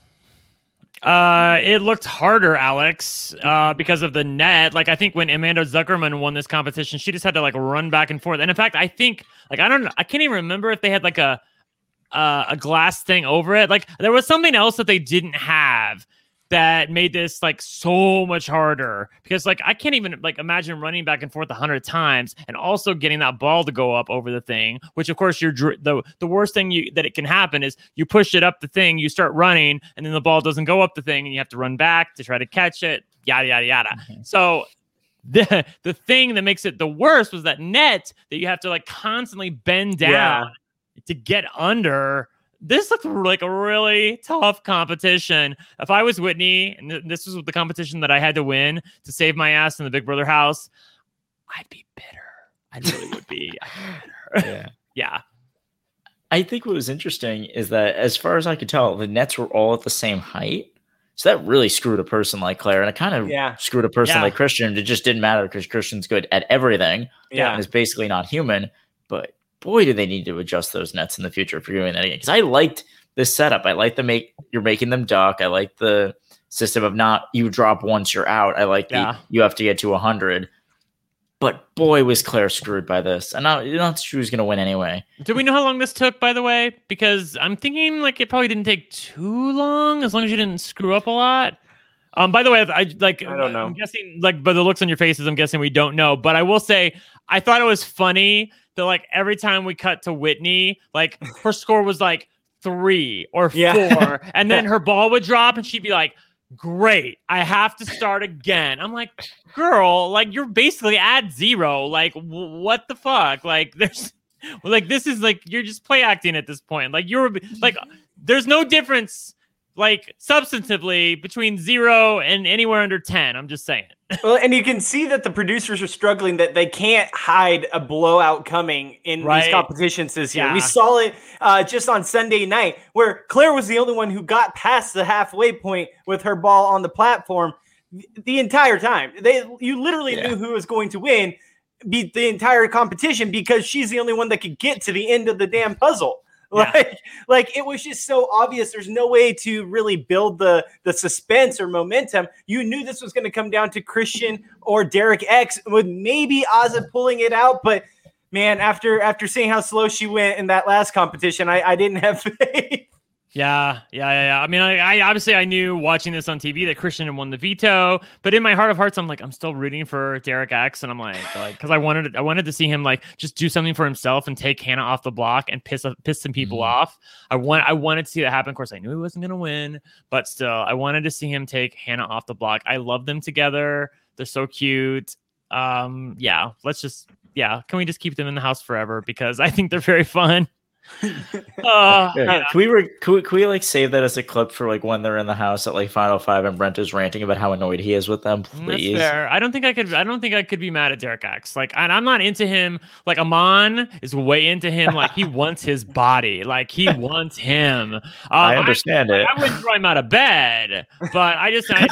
It looked harder, Alex, because of the net. Like, I think when Amanda Zuckerman won this competition, she just had to run back and forth. And in fact, I think I can't even remember if they had a glass thing over it. Like, there was something else that they didn't have that made this so much harder, because I can't even imagine running back and forth 100 times and also getting that ball to go up over the thing, which of course the worst thing that it can happen is you push it up the thing, you start running, and then the ball doesn't go up the thing and you have to run back to try to catch it, yada yada yada. Mm-hmm. So the thing that makes it the worst was that net that you have to constantly bend down to get under. This looked like a really tough competition. If I was Whitney, and this was the competition that I had to win to save my ass in the Big Brother house, I'd be bitter. I really would be. Yeah. I think what was interesting is that, as far as I could tell, the nets were all at the same height. So that really screwed a person like Claire, and it kind of screwed a person like Christian. It just didn't matter because Christian's good at everything. And is basically not human. But boy, do they need to adjust those nets in the future for doing that again. Because I liked this setup. I like you're making them duck. I like the system of not you drop once you're out. I like you have to get to 100. But boy, was Claire screwed by this. And not sure who's going to win anyway. Do we know how long this took, by the way? Because I'm thinking it probably didn't take too long, as long as you didn't screw up a lot. By the way, I don't know. I'm guessing, by the looks on your faces, I'm guessing we don't know. But I will say, I thought it was funny that every time we cut to Whitney, her score was 3 or 4, and then her ball would drop and she'd be like, great, I have to start again. I'm like, girl, you're basically at 0. What the fuck? There's this is you're just play acting at this point. There's no difference substantively between 0 and anywhere under 10. I'm just saying. Well, and you can see that the producers are struggling, that they can't hide a blowout coming in these competitions this year. We saw it just on Sunday night, where Claire was the only one who got past the halfway point with her ball on the platform the entire time. You literally knew who was going to win the entire competition because she's the only one that could get to the end of the damn puzzle. It was just so obvious. There's no way to really build the suspense or momentum. You knew this was going to come down to Christian or Derek X, with maybe Azah pulling it out. But man, after seeing how slow she went in that last competition, I didn't have faith. Yeah. I mean, I obviously I knew watching this on TV that Christian had won the veto, but in my heart of hearts, I'm still rooting for Derek X, and I'm because I wanted to see him just do something for himself and take Hannah off the block and piss some people off. I wanted to see that happen. Of course, I knew he wasn't going to win, but still, I wanted to see him take Hannah off the block. I love them together. They're so cute. Can we just keep them in the house forever? Because I think they're very fun. Can we like save that as a clip for like when they're in the house at like Final Five and Brent is ranting about how annoyed he is with them? Please. That's fair. I don't think I could be mad at Derek X. Like, and I'm not into him. Like, Amon is way into him. Like, he wants his body. Like, he wants him. I understand it. I wouldn't throw him out of bed, but I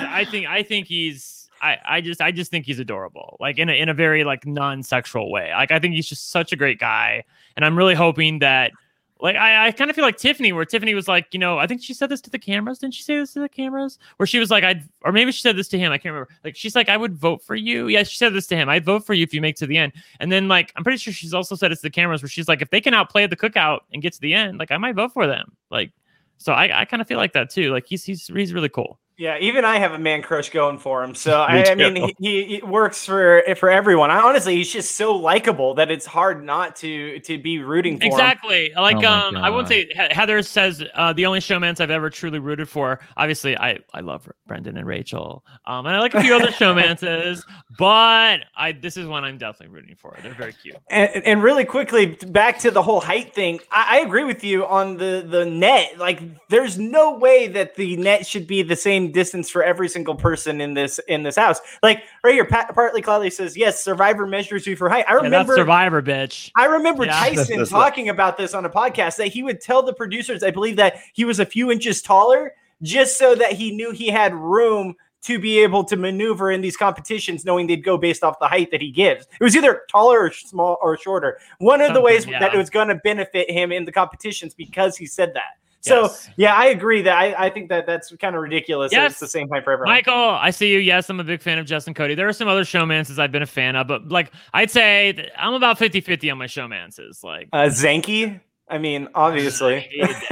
think he's. I just think he's adorable, like in a very like non-sexual way. Like, I think he's just such a great guy, and I'm really hoping that, like, I kind of feel like Tiffany, where Tiffany was like, you know, I think she said this to the cameras. Didn't she say this to the cameras? Where she was like, or maybe she said this to him. I can't remember. Like, she's like, I would vote for you. Yeah, she said this to him. I'd vote for you if you make it to the end. And then, like, I'm pretty sure she's also said it to the cameras, where she's like, if they can outplay the cookout and get to the end, like, I might vote for them. Like, so I kind of feel like that too. Like, he's really cool. Yeah, even I have a man crush going for him. So I mean, he works for everyone. Honestly, he's just so likable that it's hard not to be rooting for him. Exactly. Like, I won't say Heather says the only showmans I've ever truly rooted for. Obviously, I love Brendan and Rachel, and I like a few other showmances, but this is one I'm definitely rooting for. They're very cute. And really quickly, back to the whole height thing. I agree with you on the net. Like, there's no way that the net should be the same distance for every single person in this house. Like, right here, Partly Cloudly says, yes, Survivor measures you for height. I remember that's Survivor, bitch. I remember Tyson talking about this on a podcast, that he would tell the producers, I believe, that he was a few inches taller just so that he knew he had room to be able to maneuver in these competitions, knowing they'd go based off the height that he gives. It was either taller or small or shorter. One of the ways that it was going to benefit him in the competitions, because he said that. So, yeah, I agree that I think that's kind of ridiculous. Yes. It's the same height for everyone. Michael, I see you. Yes, I'm a big fan of Justin Cody. There are some other showmances I've been a fan of, but like, I'd say I'm about 50-50 on my showmances. Like Zanky. I mean, obviously.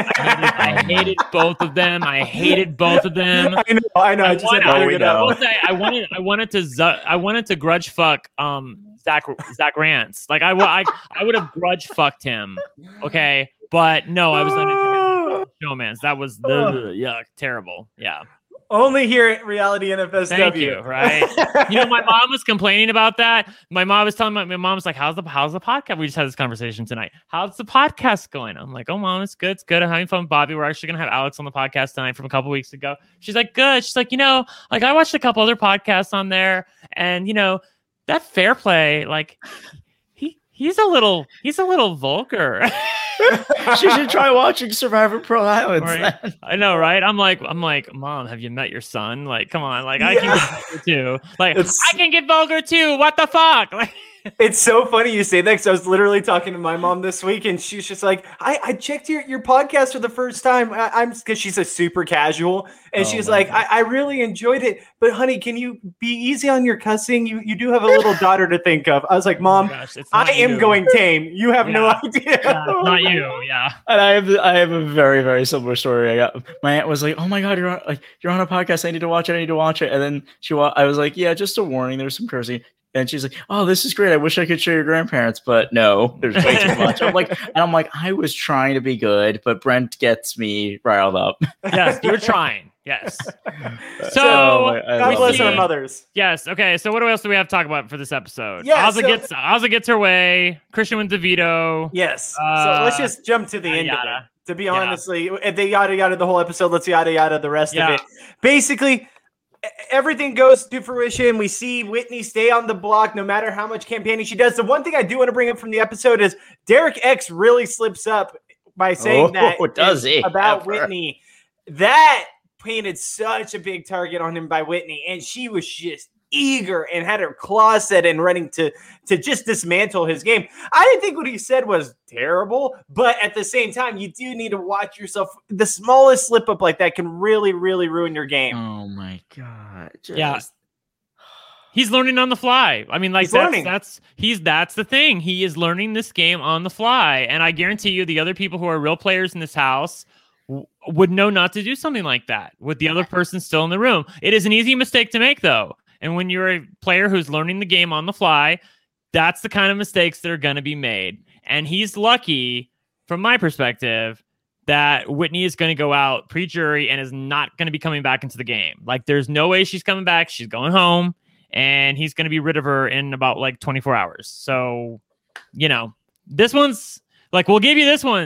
I hated both of them. I know. I wanted to grudge fuck Zach Rance. Like, I would have grudge fucked him. Okay. But no, I was not into showmans. That was terrible. Yeah. Only here at Reality NFSW. Thank you. Right. You know, my mom was complaining about that. My mom was telling my mom was like, "How's the podcast?" We just had this conversation tonight. How's the podcast going? I'm like, "Oh, mom, it's good. It's good. I'm having fun with Bobby. We're actually gonna have Alex on the podcast tonight from a couple weeks ago." She's like, "Good." She's like, "You know, like, I watched a couple other podcasts on there, and you know, that Fair Play, like, he's a little vulgar." She should try watching Survivor Pearl Islands. Right. I know, right? I'm like, Mom, have you met your son? Like, come on, like, I can get vulgar too. Like, I can get vulgar too. What the fuck? Like, it's so funny you say that, because I was literally talking to my mom this week, and she's just like, I checked your podcast for the first time. Because she's a super casual, and she's like, I really enjoyed it, but honey, can you be easy on your cussing? You do have a little daughter to think of. I was like, Mom, I am going tame. You have no idea. Yeah, not you. Yeah. And I have a very, very similar story. My aunt was like, "Oh my God, you're on a podcast. I need to watch it." And then I was like, "Yeah, just a warning. There's some cursing." And she's like, "Oh, this is great. I wish I could show your grandparents, but no, there's way too much." I'm like, I was trying to be good, but Brent gets me riled up. Yes, you're trying. Yes. So God bless our mothers. Yes. Okay. So what else do we have to talk about for this episode? Yeah. Ozzy gets her way. Christian wins the veto. Yes. So let's just jump to the end of it. To be honestly, they yada yada the whole episode. Let's yada yada the rest of it. Basically, everything goes to fruition. We see Whitney stay on the block no matter how much campaigning she does. The one thing I do want to bring up from the episode is Derek X really slips up by saying about Whitney. That painted such a big target on him by Whitney, and she was just eager and had her claws set and running to just dismantle his game. I didn't think what he said was terrible, but at the same time, you do need to watch yourself. The smallest slip up like that can really, really ruin your game. Oh my God. Yeah. He's learning on the fly. I mean, like, that's the thing. He is learning this game on the fly. And I guarantee you the other people who are real players in this house would know not to do something like that with the other person still in the room. It is an easy mistake to make, though. And when you're a player who's learning the game on the fly, that's the kind of mistakes that are going to be made. And he's lucky, from my perspective, that Whitney is going to go out pre-jury and is not going to be coming back into the game. Like, there's no way she's coming back. She's going home, and he's going to be rid of her in about like 24 hours. So, you know, this one's like, we'll give you this one.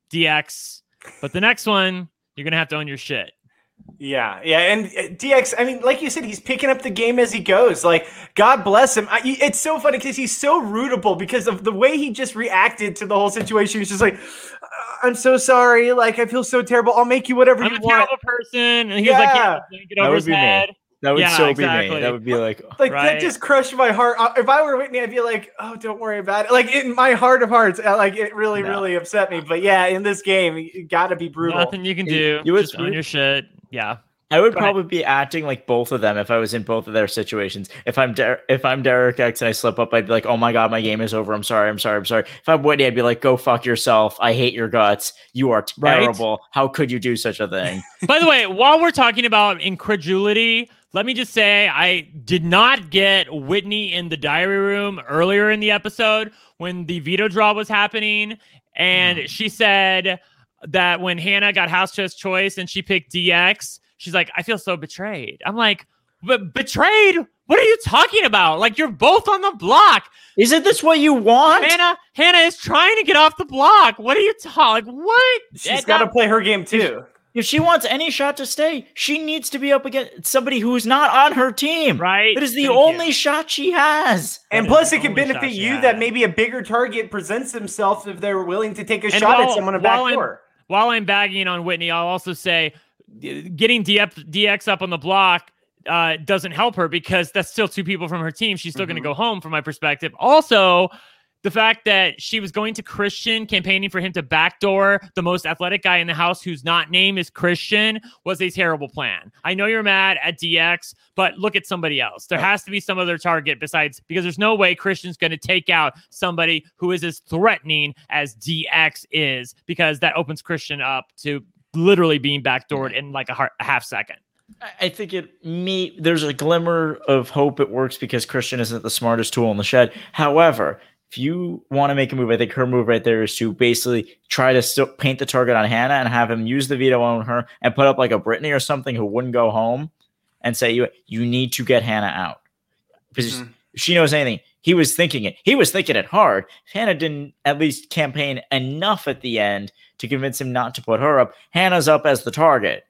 DX, but the next one, you're going to have to own your shit. Yeah. And DX, I mean, like you said, he's picking up the game as he goes. Like, God bless him. It's so funny because he's so rootable because of the way he just reacted to the whole situation. He's just like, I'm so sorry. Like, I feel so terrible. I'll make you whatever you want. I'm a terrible person. And he was like, yeah, get over his head. That would be me. That would be like right? That just crushed my heart. If I were Whitney, I'd be like, oh, don't worry about it. Like in my heart of hearts, like it really upset me. But yeah, in this game, you got to be brutal. Nothing you can do. You just own your shit. Yeah. I would probably be acting like both of them if I was in both of their situations. If I'm Derek X and I slip up, I'd be like, "Oh my god, my game is over. I'm sorry. If I'm Whitney, I'd be like, "Go fuck yourself. I hate your guts. You are terrible. Right? How could you do such a thing?" By the way, while we're talking about incredulity, let me just say I did not get Whitney in the diary room earlier in the episode when the veto draw was happening, and she said that when Hannah got House Chest Choice and she picked DX. She's like, I feel so betrayed. I'm like, but betrayed? What are you talking about? Like, you're both on the block. Isn't this what you want? Hannah is trying to get off the block. What are you talking? Like, what? She's got to play her game too. If she wants any shot to stay, she needs to be up against somebody who's not on her team. Right. That is the only shot she has. And plus, it can benefit you that maybe a bigger target presents themselves if they're willing to take a shot at someone in backdoor. While I'm bagging on Whitney, I'll also say, getting DX up on the block doesn't help her because that's still two people from her team. She's still going to go home from my perspective. Also, the fact that she was going to Christian, campaigning for him to backdoor the most athletic guy in the house whose not name is Christian was a terrible plan. I know you're mad at DX, but look at somebody else. There has to be some other target besides, because there's no way Christian's going to take out somebody who is as threatening as DX is, because that opens Christian up to literally being backdoored in like a half second. I think there's a glimmer of hope it works because Christian isn't the smartest tool in the shed. However, if you want to make a move, I think her move right there is to basically try to still paint the target on Hannah and have him use the veto on her and put up like a Brittany or something who wouldn't go home and say, you need to get Hannah out. Because if she knows anything, he was thinking it. He was thinking it hard. Hannah didn't at least campaign enough at the end to convince him not to put her up. Hannah's up as the target.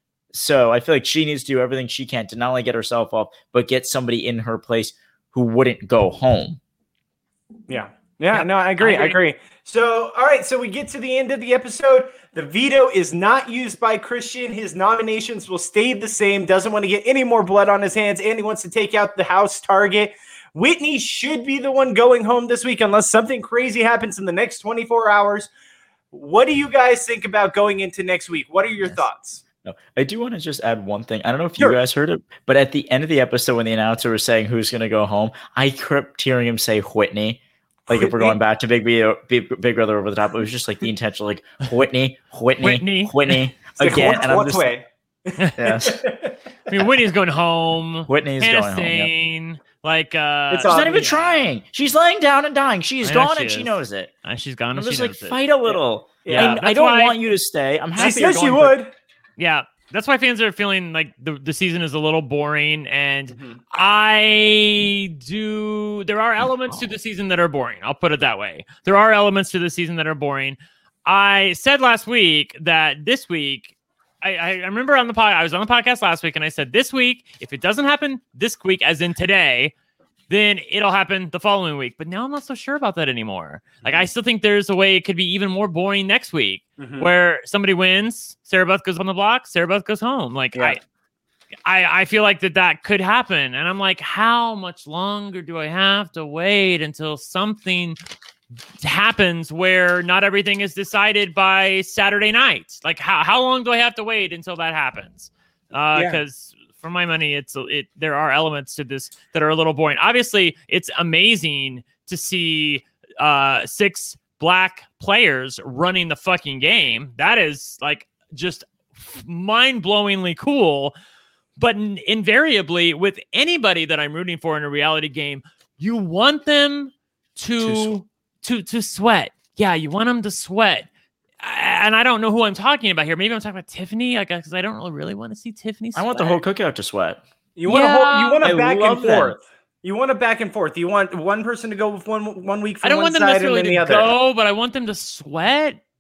So I feel like she needs to do everything she can to not only get herself up, but get somebody in her place who wouldn't go home. Yeah. No, I agree. So, all right. So we get to the end of the episode. The veto is not used by Christian. His nominations will stay the same. Doesn't want to get any more blood on his hands. And he wants to take out the house target. Whitney should be the one going home this week unless something crazy happens in the next 24 hours. What do you guys think about going into next week? What are your thoughts? No, I do want to just add one thing. I don't know if you guys heard it, but at the end of the episode when the announcer was saying who's going to go home, I kept hearing him say Whitney. Like if we're going back to Big Brother Over the Top, it was just like the intentional, like Whitney again. And I'm just way. Yes. I mean, Whitney's going home. Whitney's Hannah going Stain, home. Yep. Like, she's not even trying. She's laying down and dying. She's gone and she knows it. She's gone. I'm and just she like, knows it. fight a little. Yeah. I don't want you to stay. I'm happy. She said she would. Yeah. That's why fans are feeling like the season is a little boring. And there are elements to the season that are boring. I'll put it that way. There are elements to the season that are boring. I said last week that this week, I remember on the pod, I was on the podcast last week and I said this week, if it doesn't happen this week, as in today, then it'll happen the following week. But now I'm not so sure about that anymore. Like, I still think there's a way it could be even more boring next week where somebody wins, Sarah Beth goes on the block, Sarah Beth goes home. Like, I feel like that could happen. And I'm like, how much longer do I have to wait until something happens where not everything is decided by Saturday night? Like, how long do I have to wait until that happens? Because for my money, there are elements to this that are a little boring. Obviously, it's amazing to see 6 black players running the fucking game. That is like just mind-blowingly cool. But invariably, with anybody that I'm rooting for in a reality game, you want them to sweat. Yeah, you want them to sweat. And I don't know who I'm talking about here. Maybe I'm talking about Tiffany, because I don't really want to see Tiffany sweat. I want the whole cookout to sweat. You want a back and forth. You want a back and forth. You want one person to go with one week from one side and then the other. Go, but I want them to sweat.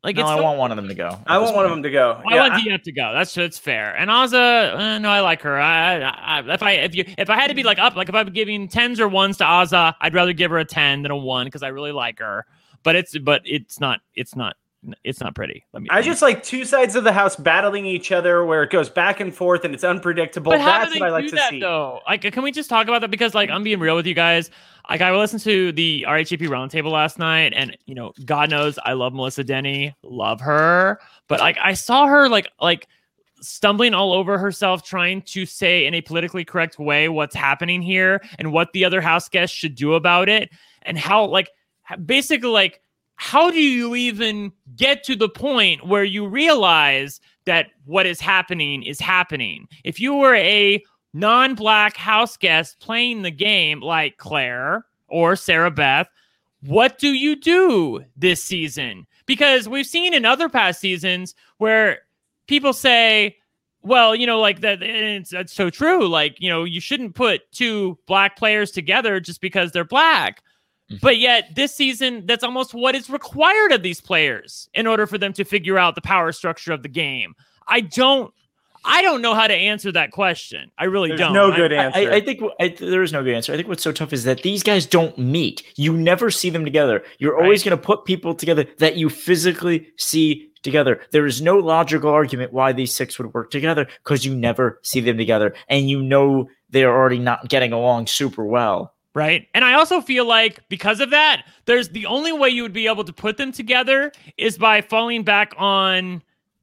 Like, no, I want one of them to go. I want one of them to go. I want Diep to go. That's fair. And Azah, no, I like her. If I had to be like up, like if I'm giving 10s or 1s to Azah, I'd rather give her a 10 than a 1 because I really like her. But it's not pretty. I just like two sides of the house battling each other where it goes back and forth and it's unpredictable. But that's what I like to see. Though? Like, can we just talk about that? Because like, I'm being real with you guys. Like, I listened to the RHAP roundtable last night, and God knows I love Melissa Denny, love her. But like, I saw her like stumbling all over herself, trying to say in a politically correct way what's happening here and what the other house guests should do about it, and how basically how do you even get to the point where you realize that what is happening is happening? If you were a non-Black house guest playing the game like Claire or Sarah Beth, what do you do this season? Because we've seen in other past seasons where people say, well, like that, and that's so true. Like, you shouldn't put two Black players together just because they're Black. But yet this season, that's almost what is required of these players in order for them to figure out the power structure of the game. I don't know how to answer that question. I really don't. No good answer. I think there is no good answer. I think what's so tough is that these guys don't meet. You never see them together. You're always going to put people together that you physically see together. There is no logical argument why these 6 would work together because you never see them together. And they're already not getting along super well. Right. And I also feel like because of that, there's the only way you would be able to put them together is by falling back on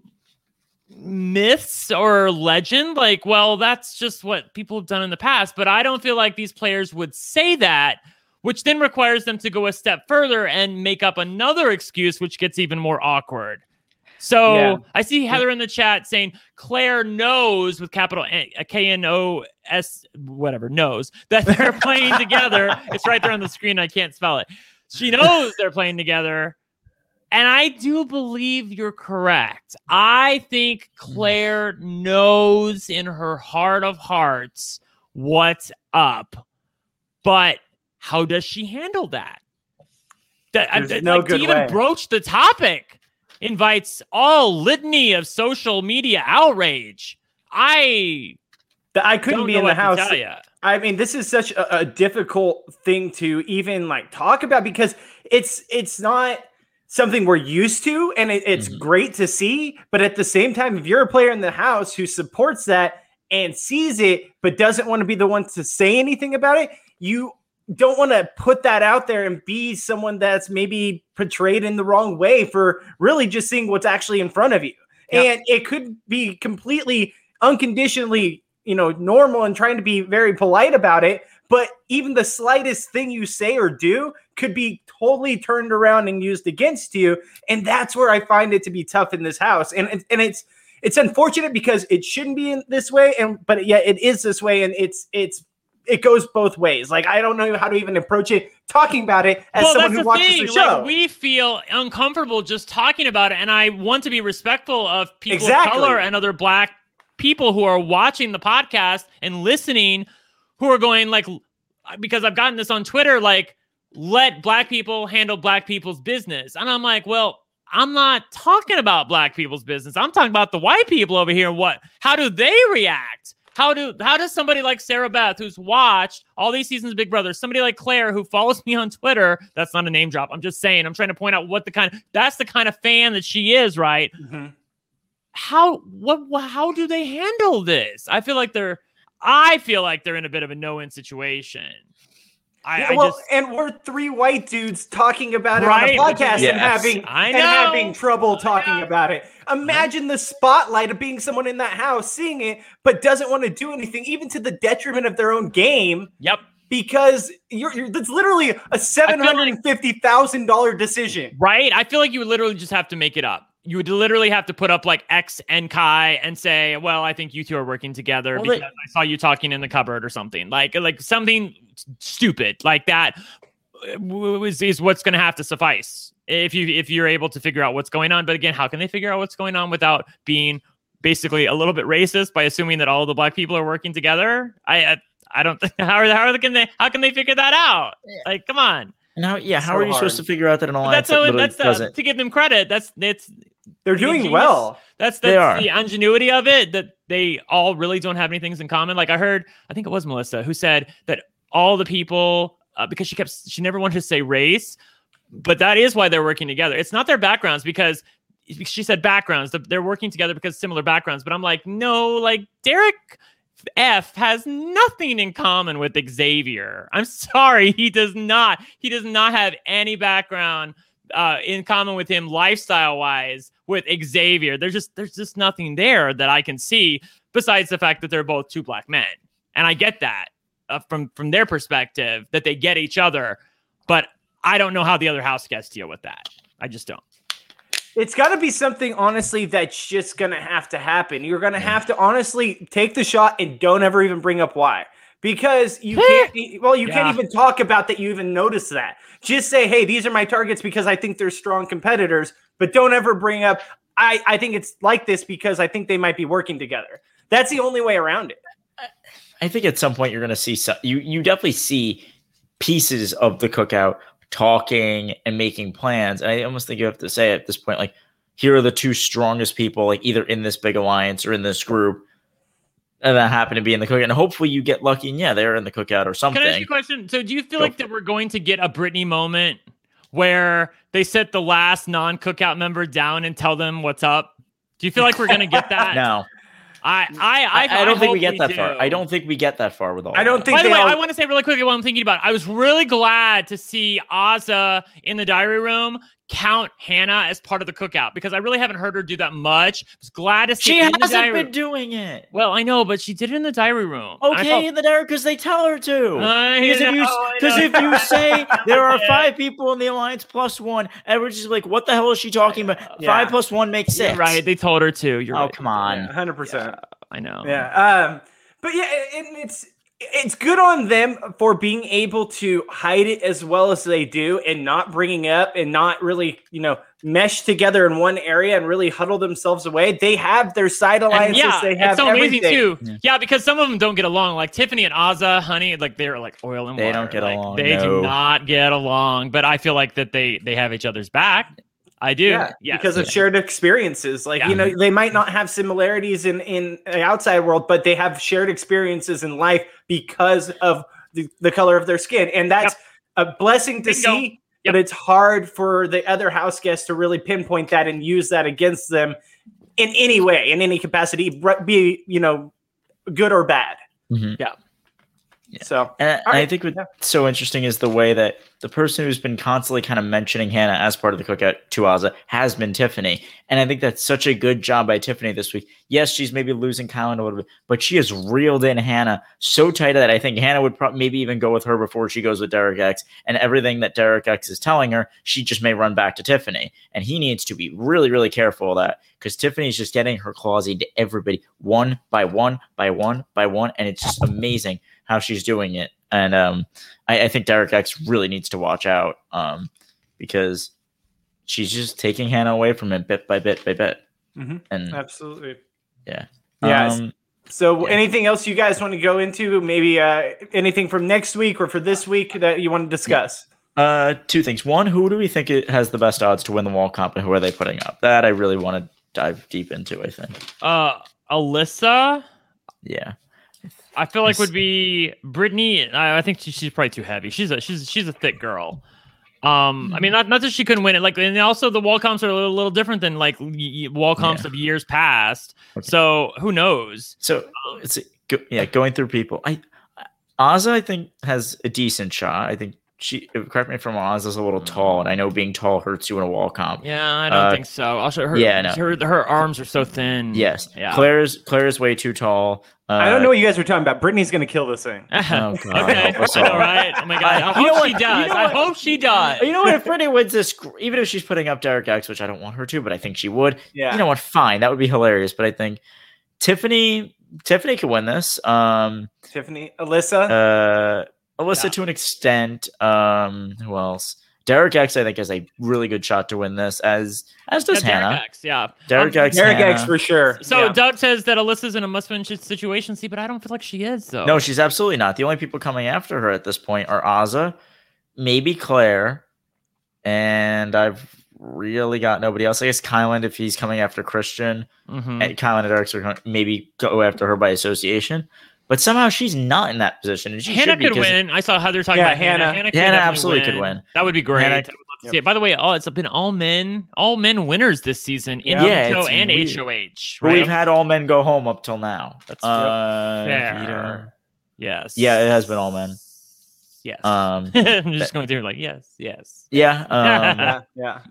myths or legend. Like, well, that's just what people have done in the past. But I don't feel like these players would say that, which then requires them to go a step further and make up another excuse, which gets even more awkward. So I see Heather in the chat saying Claire knows with capital KNOS, whatever, knows that they're playing together. It's right there on the screen. I can't spell it. She knows they're playing together. And I do believe you're correct. I think Claire knows in her heart of hearts what's up. But how does she handle that? No good to even way. Broach the topic invites all litany of social media outrage. I couldn't be in the house. I mean, this is such a difficult thing to even talk about because it's not something we're used to, and it's great to see. But at the same time, if you're a player in the house who supports that and sees it, but doesn't want to be the one to say anything about it, you don't want to put that out there and be someone that's maybe portrayed in the wrong way for really just seeing what's actually in front of you. Yeah. And it could be completely unconditionally, normal and trying to be very polite about it. But even the slightest thing you say or do could be totally turned around and used against you. And that's where I find it to be tough in this house. And it's unfortunate because it shouldn't be in this way. But yet it is this way. And it goes both ways. I don't know how to even approach it, talking about it as someone who watches the show. We feel uncomfortable just talking about it, and I want to be respectful of people of color and other Black people who are watching the podcast and listening, who are going because I've gotten this on Twitter, let Black people handle Black people's business. And I'm like, well, I'm not talking about Black people's business. I'm talking about the white people over here. How do they react? How does somebody like Sarah Beth, who's watched all these seasons of Big Brother, somebody like Claire, who follows me on Twitter, that's not a name drop. I'm just saying, I'm trying to point out that's the kind of fan that she is, right? Mm-hmm. How do they handle this? I feel like they're in a bit of a no-win situation. And we're 3 white dudes talking about it on a podcast and having trouble talking about it. Imagine the spotlight of being someone in that house, seeing it, but doesn't want to do anything, even to the detriment of their own game. Yep. Because that's literally a $750,000 decision. Right? I feel like you would literally just have to make it up. You would literally have to put up X and Kai and say, well, I think you two are working together because I saw you talking in the cupboard or something. Like something stupid like that is what's going to have to suffice if you're able to figure out what's going on. But again, how can they figure out what's going on without being basically a little bit racist by assuming that all the Black people are working together? I don't think how can they figure that out? Come on. Now, how are you supposed to figure out that an alliance to give them credit? They're doing well. That's the ingenuity of it, that they all really don't have any things in common. Like I think it was Melissa who said that all the people, because she never wanted to say race, but that is why they're working together. It's not their backgrounds, because she said backgrounds. They're working together because similar backgrounds. But I'm like, no, like Derek F has nothing in common with Xavier. I'm sorry, he does not. He does not have any background in common with him lifestyle wise with Xavier. There's just nothing there that I can see besides the fact that they're both two black men, and I get that from their perspective that they get each other, but I don't know how the other house guests deal with that. I just don't. It's got to be something, honestly, that's just going to have to happen. You're going to have to honestly take the shot and don't ever even bring up why. Because you can't even talk about that you even notice that. Just say, hey, these are my targets because I think they're strong competitors, but don't ever bring up, I think it's like this because I think they might be working together. That's the only way around it. I think at some point you're going to see, you definitely see pieces of the cookout talking and making plans. And I almost think you have to say at this point, like, here are the two strongest people, like either in this big alliance or in this group, and that happen to be in the cookout. And hopefully you get lucky and they're in the cookout or something. Can I ask you a question? So do you feel like that we're going to get a Brittany moment where they sit the last non-cookout member down and tell them what's up? Do you feel like we're going to get that? No. I don't think we get that far. I don't think we get that far with all. I don't think. By the way, I want to say really quickly what I'm thinking about. I was really glad to see Azah in the diary room count Hannah as part of the cookout, because I really haven't heard her do that much. I was glad to see. She hasn't been doing it. Well, I know, but she did it in the diary room. Okay, in the diary, because they tell her to. Because if you say there are 5 people in the alliance plus 1, everyone's just like, what the hell is she talking about? 5 plus 1 makes 6. You're right, they told her to. You're right. Come on. 100%. I know. Yeah. But yeah, it's good on them for being able to hide it as well as they do and not bringing up and not really, mesh together in one area and really huddle themselves away. They have their side alliances. They have it's so everything. Amazing too. Yeah, because some of them don't get along. Like Tiffany and Azah, honey, like they're like oil and water. They don't get along. They do not get along. But I feel like that they have each other's back. I do. Yeah, because of shared experiences. Like, they might not have similarities in the outside world, but they have shared experiences in life because of the color of their skin. And that's a blessing to see, but it's hard for the other house guests to really pinpoint that and use that against them in any way, in any capacity, be, good or bad. Mm-hmm. Yeah. So, and I think what's so interesting is the way that the person who's been constantly kind of mentioning Hannah as part of the cookout to Azah has been Tiffany. And I think that's such a good job by Tiffany this week. Yes, she's maybe losing Kyland a little bit, but she has reeled in Hannah so tight that I think Hannah would maybe even go with her before she goes with Derek X. And everything that Derek X is telling her, she just may run back to Tiffany. And he needs to be really, really careful of that, because Tiffany's just getting her claws into everybody one by one by one by one. And it's just amazing how she's doing it. And I think Derek X really needs to watch out because she's just taking Hannah away from him bit by bit by bit. Mm-hmm. And absolutely. Yeah. So anything else you guys want to go into? Maybe anything from next week or for this week that you want to discuss? 2 things. One, who do we think has the best odds to win the wall comp, and who are they putting up? That I really want to dive deep into, I think. Alyssa? Yeah. I feel like would be Brittany. I think she's probably too heavy. She's a thick girl. I mean, not that she couldn't win it. Like, and also the wall comps are a little different than like wall comps of years past. Okay. So who knows? So going through people. Azah, I think, has a decent shot. I think correct me if I'm wrong, Azah's a little tall, and I know being tall hurts you in a wall comp. Yeah, I don't think so. Also, her arms are so thin. Yes. Yeah. Claire's way too tall. I don't know what you guys were talking about. Brittany's going to kill this thing. Oh, God. Okay. All right. Oh, my God. I hope she does. I hope she does. You know what? If Brittany wins this, even if she's putting up Derek X, which I don't want her to, but I think she would. Yeah. You know what? Fine. That would be hilarious. But I think Tiffany could win this. Tiffany, Alyssa. Alyssa to an extent. Who else? Derek X, I think, has a really good shot to win this, as does Hannah. Derek X, yeah. Derek X for sure. So Doug says that Alyssa's in a must-win situation, but I don't feel like she is, though. No, she's absolutely not. The only people coming after her at this point are Azah, maybe Claire, and I've really got nobody else. I guess Kyland, if he's coming after Christian, and Kyland and Eric are maybe go after her by association. But somehow she's not in that position. And she Hannah could win. I saw Heather talking about Hannah. Hannah absolutely could win. That would be great. I would love to see it. By the way, it's been all men winners this season in Veto and weird. HOH. Right? But we've had all men go home up till now. That's fair. Yes. Yeah, it has been all men. Yes. I'm just going through like yes. Yeah.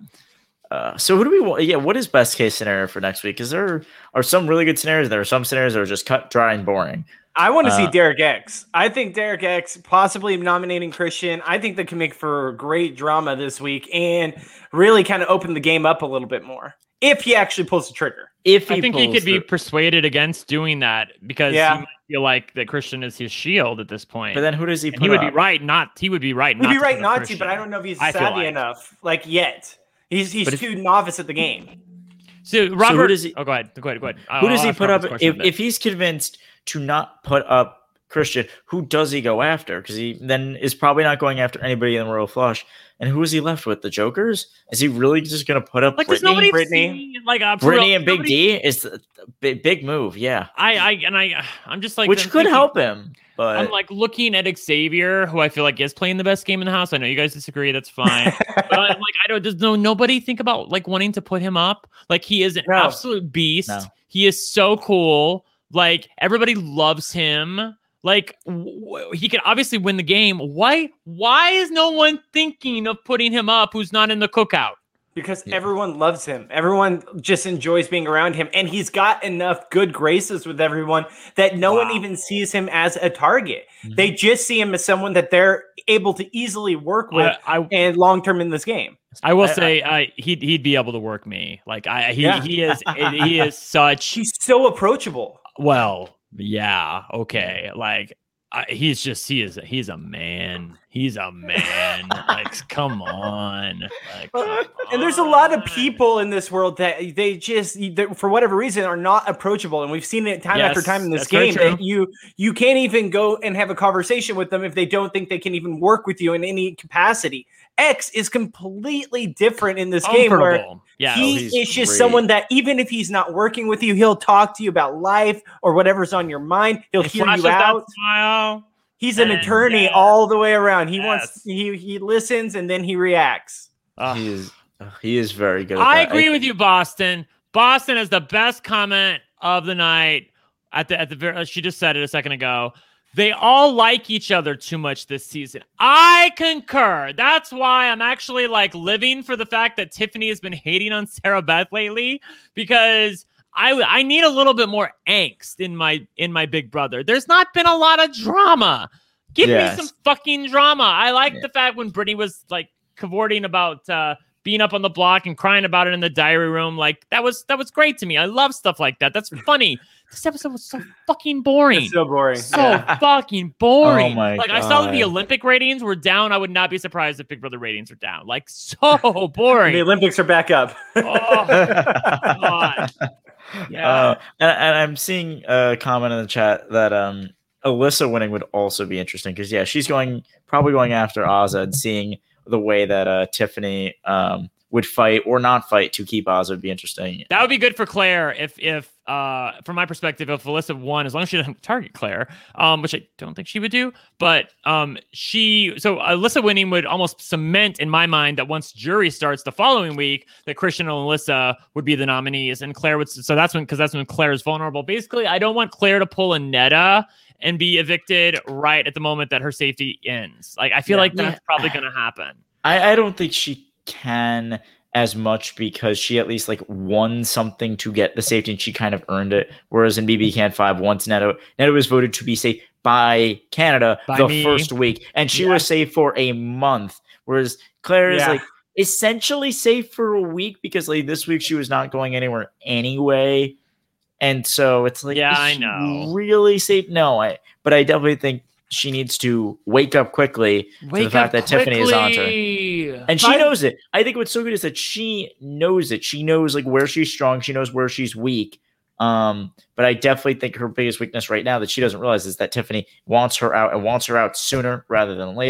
So who do we want? Yeah, what is best case scenario for next week? Because there are some really good scenarios. There are some scenarios that are just cut, dry, and boring. I want to see Derek X. I think Derek X possibly nominating Christian. I think that can make for great drama this week and really kind of open the game up a little bit more if he actually pulls the trigger. I think he could be persuaded against doing that because he might feel like that Christian is his shield at this point. But then who does he put He would up? be right not. He would be right not. He'd be right not to, but I don't know if he's savvy enough. Like yet, he's too novice at the game. So Robert, who does he? Oh, go ahead. Who does he put up if he's convinced to not put up Christian? Who does he go after? Because he then is probably not going after anybody in the Royal Flush. And who is he left with? The Jokers? Is he really just going to put up Brittany? Brittany and Big D is a big move. Yeah, I'm just like, which could help him. But I'm like looking at Xavier, who I feel like is playing the best game in the house. I know you guys disagree. That's fine. But I'm like, does nobody think about like wanting to put him up? Like he is an absolute beast. No. He is so cool. Like everybody loves him. Like he can obviously win the game. Why is no one thinking of putting him up who's not in the cookout? Because everyone loves him. Everyone just enjoys being around him. And he's got enough good graces with everyone that no one even sees him as a target. Mm-hmm. They just see him as someone that they're able to easily work with and long-term in this game. I will say he'd be able to work me. Like he is such. He's so approachable. Well, yeah. Okay. Like he's a man. He's a man. Like, come on. And there's a lot of people in this world that they just, for whatever reason, are not approachable. And we've seen it time after time in this game that you can't even go and have a conversation with them if they don't think they can even work with you in any capacity. X is completely different in this game where he is just someone that even if he's not working with you, he'll talk to you about life or whatever's on your mind. He'll hear you out. He's an attorney all the way around. He wants he listens and then he reacts. He is very good. I agree with you, Boston. Boston has the best comment of the night. At the very, she just said it a second ago. They all like each other too much this season. I concur. That's why I'm actually like living for the fact that Tiffany has been hating on Sarah Beth lately, because I need a little bit more angst in my Big Brother. There's not been a lot of drama. Give me some fucking drama. I like the fact when Brittany was like cavorting about being up on the block and crying about it in the diary room. Like that was great to me. I love stuff like that. That's funny. This episode was so fucking boring. It's so boring. Fucking boring. Oh my God. I saw that the Olympic ratings were down. I would not be surprised if Big Brother ratings are down. Like, so boring. The Olympics are back up. Oh, God. Yeah. And I'm seeing a comment in the chat that Alyssa winning would also be interesting because, she's probably going after Azah and seeing the way that Tiffany would fight or not fight to keep Azah would be interesting. That would be good for Claire if from my perspective, if Alyssa won, as long as she doesn't target Claire, which I don't think she would do, but Alyssa winning would almost cement in my mind that once jury starts the following week, that Christian and Alyssa would be the nominees, and Claire would. So that's when Claire is vulnerable. Basically, I don't want Claire to pull a Netta and be evicted right at the moment that her safety ends. Like I feel like that's probably going to happen. I don't think she can as much because she at least like won something to get the safety and she kind of earned it. Whereas in BB Can 5, once Netta was voted to be safe by Canada first week, and she was safe for a month. Whereas Claire is like essentially safe for a week because like this week she was not going anywhere anyway. And so it's like, I know. Really safe? No, but I definitely think she needs to wake up quickly to the fact that Tiffany is on her. And she knows it. I think what's so good is that she knows it. She knows like where she's strong. She knows where she's weak. But I definitely think her biggest weakness right now that she doesn't realize is that Tiffany wants her out and wants her out sooner rather than later.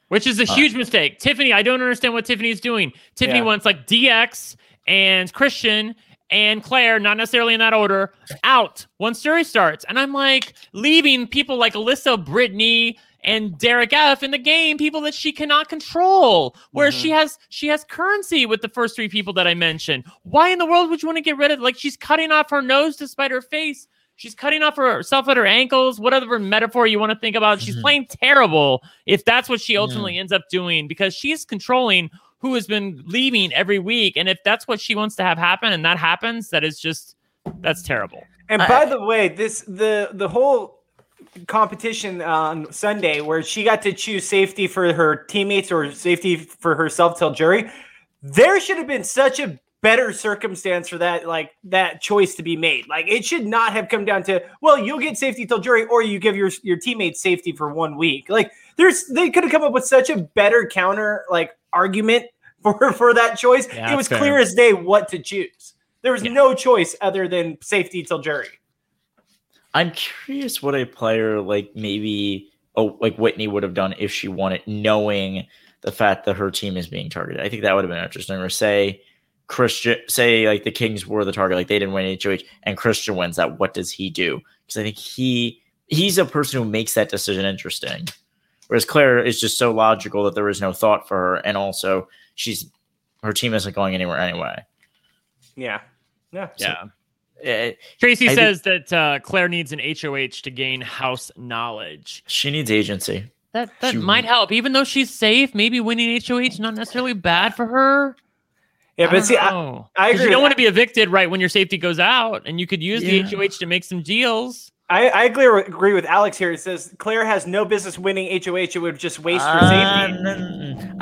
Which is a huge mistake. Tiffany, I don't understand what Tiffany's doing. Tiffany wants like DX and Christian and Claire, not necessarily in that order, out once Jury starts. And I'm like, leaving people like Alyssa, Brittany, and Derek F in the game, people that she cannot control, where she has currency with the first 3 people that I mentioned. Why in the world would you want to get rid of, like, she's cutting off her nose to spite her face. She's cutting off herself at her ankles, whatever metaphor you want to think about. She's playing terrible if that's what she ultimately ends up doing, because she's controlling who has been leaving every week. And if that's what she wants to have happen and that happens, that's terrible. And by the way, the whole competition on Sunday where she got to choose safety for her teammates or safety for herself till Jury, there should have been such a better circumstance for that choice to be made. Like, it should not have come down to, well, you'll get safety till Jury or you give your teammates safety for 1 week. Like, they could have come up with such a better counter argument for that choice. It was clear as day what to choose. There was no choice other than safety till Jury. I'm curious what a player like Whitney would have done if she won it, knowing the fact that her team is being targeted. I think that would have been interesting. Or say like the Kings were the target, like they didn't win HOH, and Christian wins that. What does he do? Because I think he's a person who makes that decision interesting. Whereas Claire is just so logical that there is no thought for her, and also her team isn't going anywhere anyway. Yeah. Tracy says that Claire needs an HOH to gain house knowledge. She needs agency. That might help, even though she's safe. Maybe winning HOH not necessarily bad for her. Yeah, but I agree. You don't want to be evicted right when your safety goes out, and you could use the HOH to make some deals. I agree with Alex here. It says Claire has no business winning HOH. It would just waste her safety.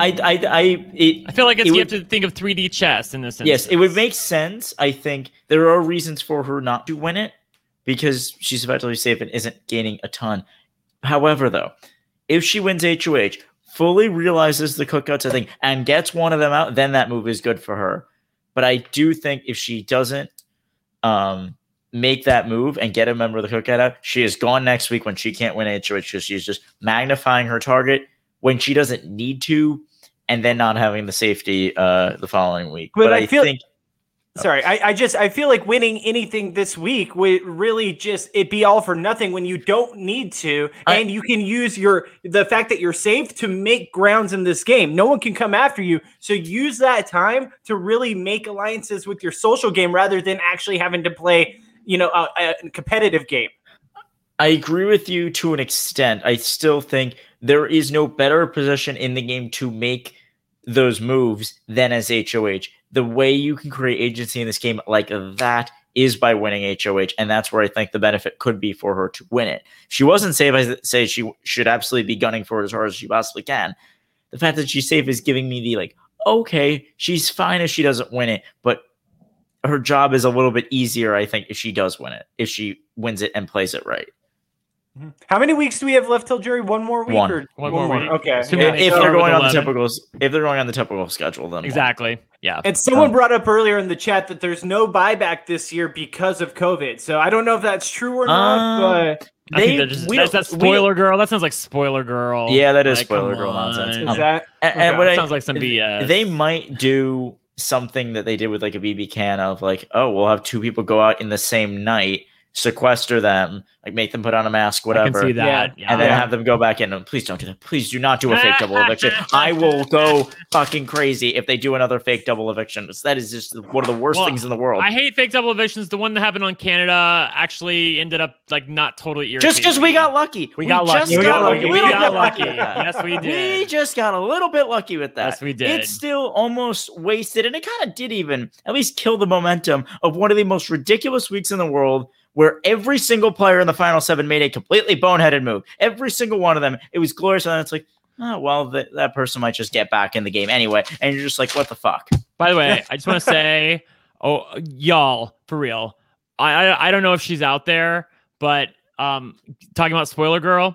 I feel like you have to think of 3D chess in this instance. Yes, it would make sense. I think there are reasons for her not to win it because she's effectively safe and isn't gaining a ton. However, though, if she wins HOH, fully realizes the cookouts, I think, and gets one of them out, then that move is good for her. But I do think if she doesn't make that move and get a member of the cookout out, she is gone next week when she can't win HOH because she's just magnifying her target when she doesn't need to, and then not having the safety the following week. But I think Sorry, I feel like winning anything this week would really just it be all for nothing when you don't need to, and you can use the fact that you're safe to make grounds in this game. No one can come after you, so use that time to really make alliances with your social game rather than actually having to play, a competitive game. I agree with you to an extent. I still think there is no better position in the game to make those moves than as HOH. The way you can create agency in this game like that is by winning HOH, and that's where I think the benefit could be for her to win it. If she wasn't safe, I say she should absolutely be gunning for it as hard as she possibly can. The fact that she's safe is giving me the okay, she's fine if she doesn't win it, but her job is a little bit easier, I think, if she does win it, if she wins it and plays it right. How many weeks do we have left till Jury? One more week? One more week. Okay. If they're going on the typical schedule, then exactly. Yeah. And someone brought up earlier in the chat that there's no buyback this year because of COVID. So I don't know if that's true or not, but that's Spoiler Girl. That sounds like Spoiler Girl. Yeah, that is Spoiler Girl nonsense. That sounds like some BS. They might do something that they did with a BB can of we'll have two people go out in the same night, sequester them, make them put on a mask, whatever. I can see that. And then have them go back in. And please don't do that. Please do not do a fake double eviction. I will go fucking crazy if they do another fake double eviction. That is just one of the worst things in the world. I hate fake double evictions. The one that happened on Canada actually ended up not totally irritating. Just because we got lucky. We got lucky. Yes, we did. We just got a little bit lucky with that. Yes, we did. It's still almost wasted, and it kind of did even at least kill the momentum of one of the most ridiculous weeks in the world, where every single player in the Final 7 made a completely boneheaded move. Every single one of them. It was glorious. And it's that person might just get back in the game anyway. And you're just like, what the fuck? By the way, I just want to say, y'all, for real, I don't know if she's out there, but talking about Spoiler Girl,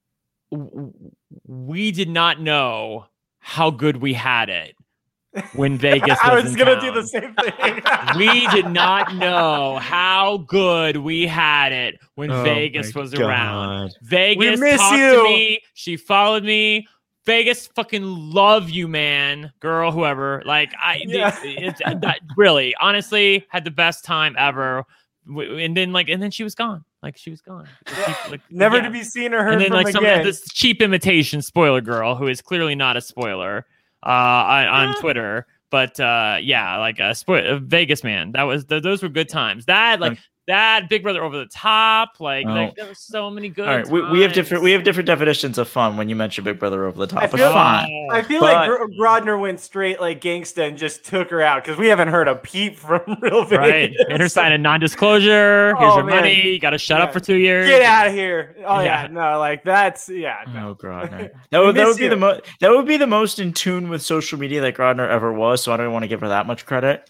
we did not know how good we had it when Vegas was going to do the same thing. We did not know how good we had it when Vegas was around. Vegas talked to me. She followed me Vegas fucking love you, man, girl, whoever. Like really, honestly, had the best time ever. And then she was gone. Like she was gone. Never to be seen or heard and then, from again. This cheap imitation spoiler girl who is clearly not a spoiler on Twitter. But like a Vegas, man. Those were good times. That Big Brother Over the Top, like there were so many good. All right, we have different definitions of fun when you mention Big Brother Over the Top. I feel like Grodner went straight like gangsta and just took her out because we haven't heard a peep from Real Vegas. Right, made her sign a non-disclosure. Here's your money. You got to shut up for 2 years. Get out of here. Oh yeah, no, like that's No. Oh Grodner, that would be the most in tune with social media that Grodner ever was. So I don't want to give her that much credit.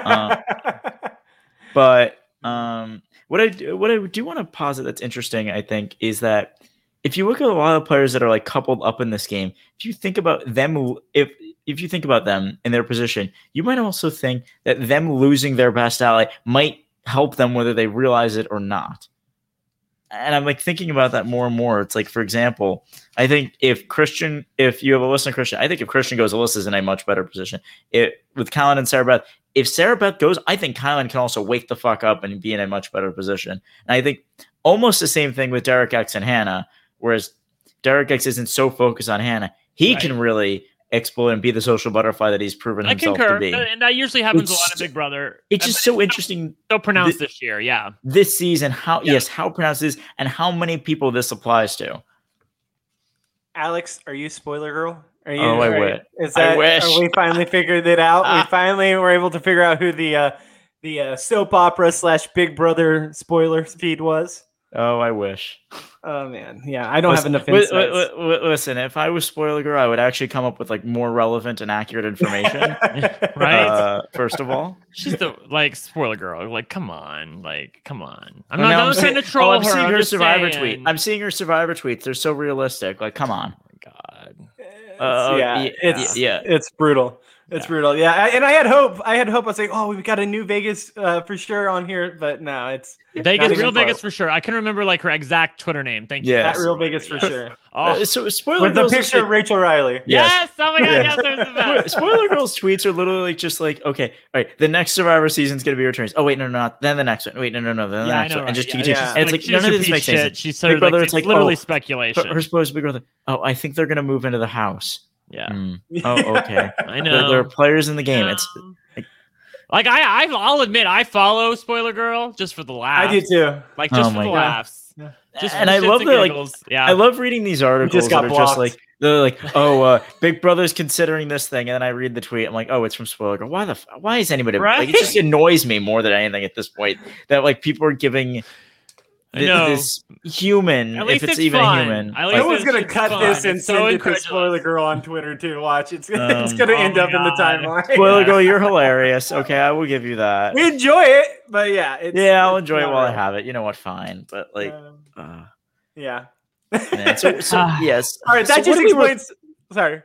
But. What I do want to posit that's interesting, I think, is that if you look at a lot of players that are like coupled up in this game, if you think about them, if you think about them in their position, you might also think that them losing their best ally might help them whether they realize it or not. And I'm like thinking about that more and more. It's like, for example, I think if you have Alyssa and Christian, I think if Christian goes, Alyssa's in a much better position. With Kyland and Sarah Beth, if Sarah Beth goes, I think Kyland can also wake the fuck up and be in a much better position. And I think almost the same thing with Derek X and Hannah, whereas Derek X isn't so focused on Hannah. He can really explode and be the social butterfly that he's proven himself to be. And that usually happens a lot of Big Brother. It's just so interesting. So pronounced this year, yeah. This season, how pronounced it is and how many people this applies to. Alex, are you spoiler girl? I wish. I wish. We finally figured it out. We finally were able to figure out who the soap opera / Big Brother spoiler feed was. Oh, I wish. Oh man, yeah, I don't have enough insights. Listen, if I was spoiler girl, I would actually come up with like more relevant and accurate information. Right? First of all, she's the spoiler girl. Like, come on. I'm not trying to troll her. I'm seeing her Survivor tweet. I'm seeing her Survivor tweets. They're so realistic. Like, come on. Oh my God. It's brutal. It's brutal. Yeah. And I had hope. I was like, oh, we've got a new Vegas for sure on here. But no, it's Vegas, Real Vegas for sure. I can remember like her exact Twitter name. Thank you. Yeah, Real Vegas for sure. So spoiler with the picture of Rachel Riley. Yes. Oh my God. Yes, that was the best. Spoiler Girl's tweets are literally just like, okay, all right, the next Survivor season is going to be returns. Oh wait, no, then the next one. Wait, no, then the next one. And just continue. And it's like none of this makes sense. She's so Brother, it's like literally speculation. Her supposed Big Brother. Oh, I think they're going to move into the house. Yeah. Oh, okay. I know. There are players in the game. It's like I'll admit I follow Spoiler Girl just for the laughs. I do too. Like just for the laughs. Yeah. Just and I love I love reading these articles that are just like they're like, oh, Big Brother's considering this thing, and then I read the tweet. I'm like, oh, it's from Spoiler Girl. Why is anybody like? It just annoys me more than anything at this point that like people are giving. This human, if it's even fun. Human. No one's going to cut this and send it to Spoiler Girl on Twitter too. Watch. It's going to end up in the timeline. Spoiler Girl, you're hilarious. Okay, I will give you that. We enjoy it, but yeah. I'll enjoy it while I have it. You know what? Fine. But like, yeah. Man, so yes. All right, that just explains. Sorry.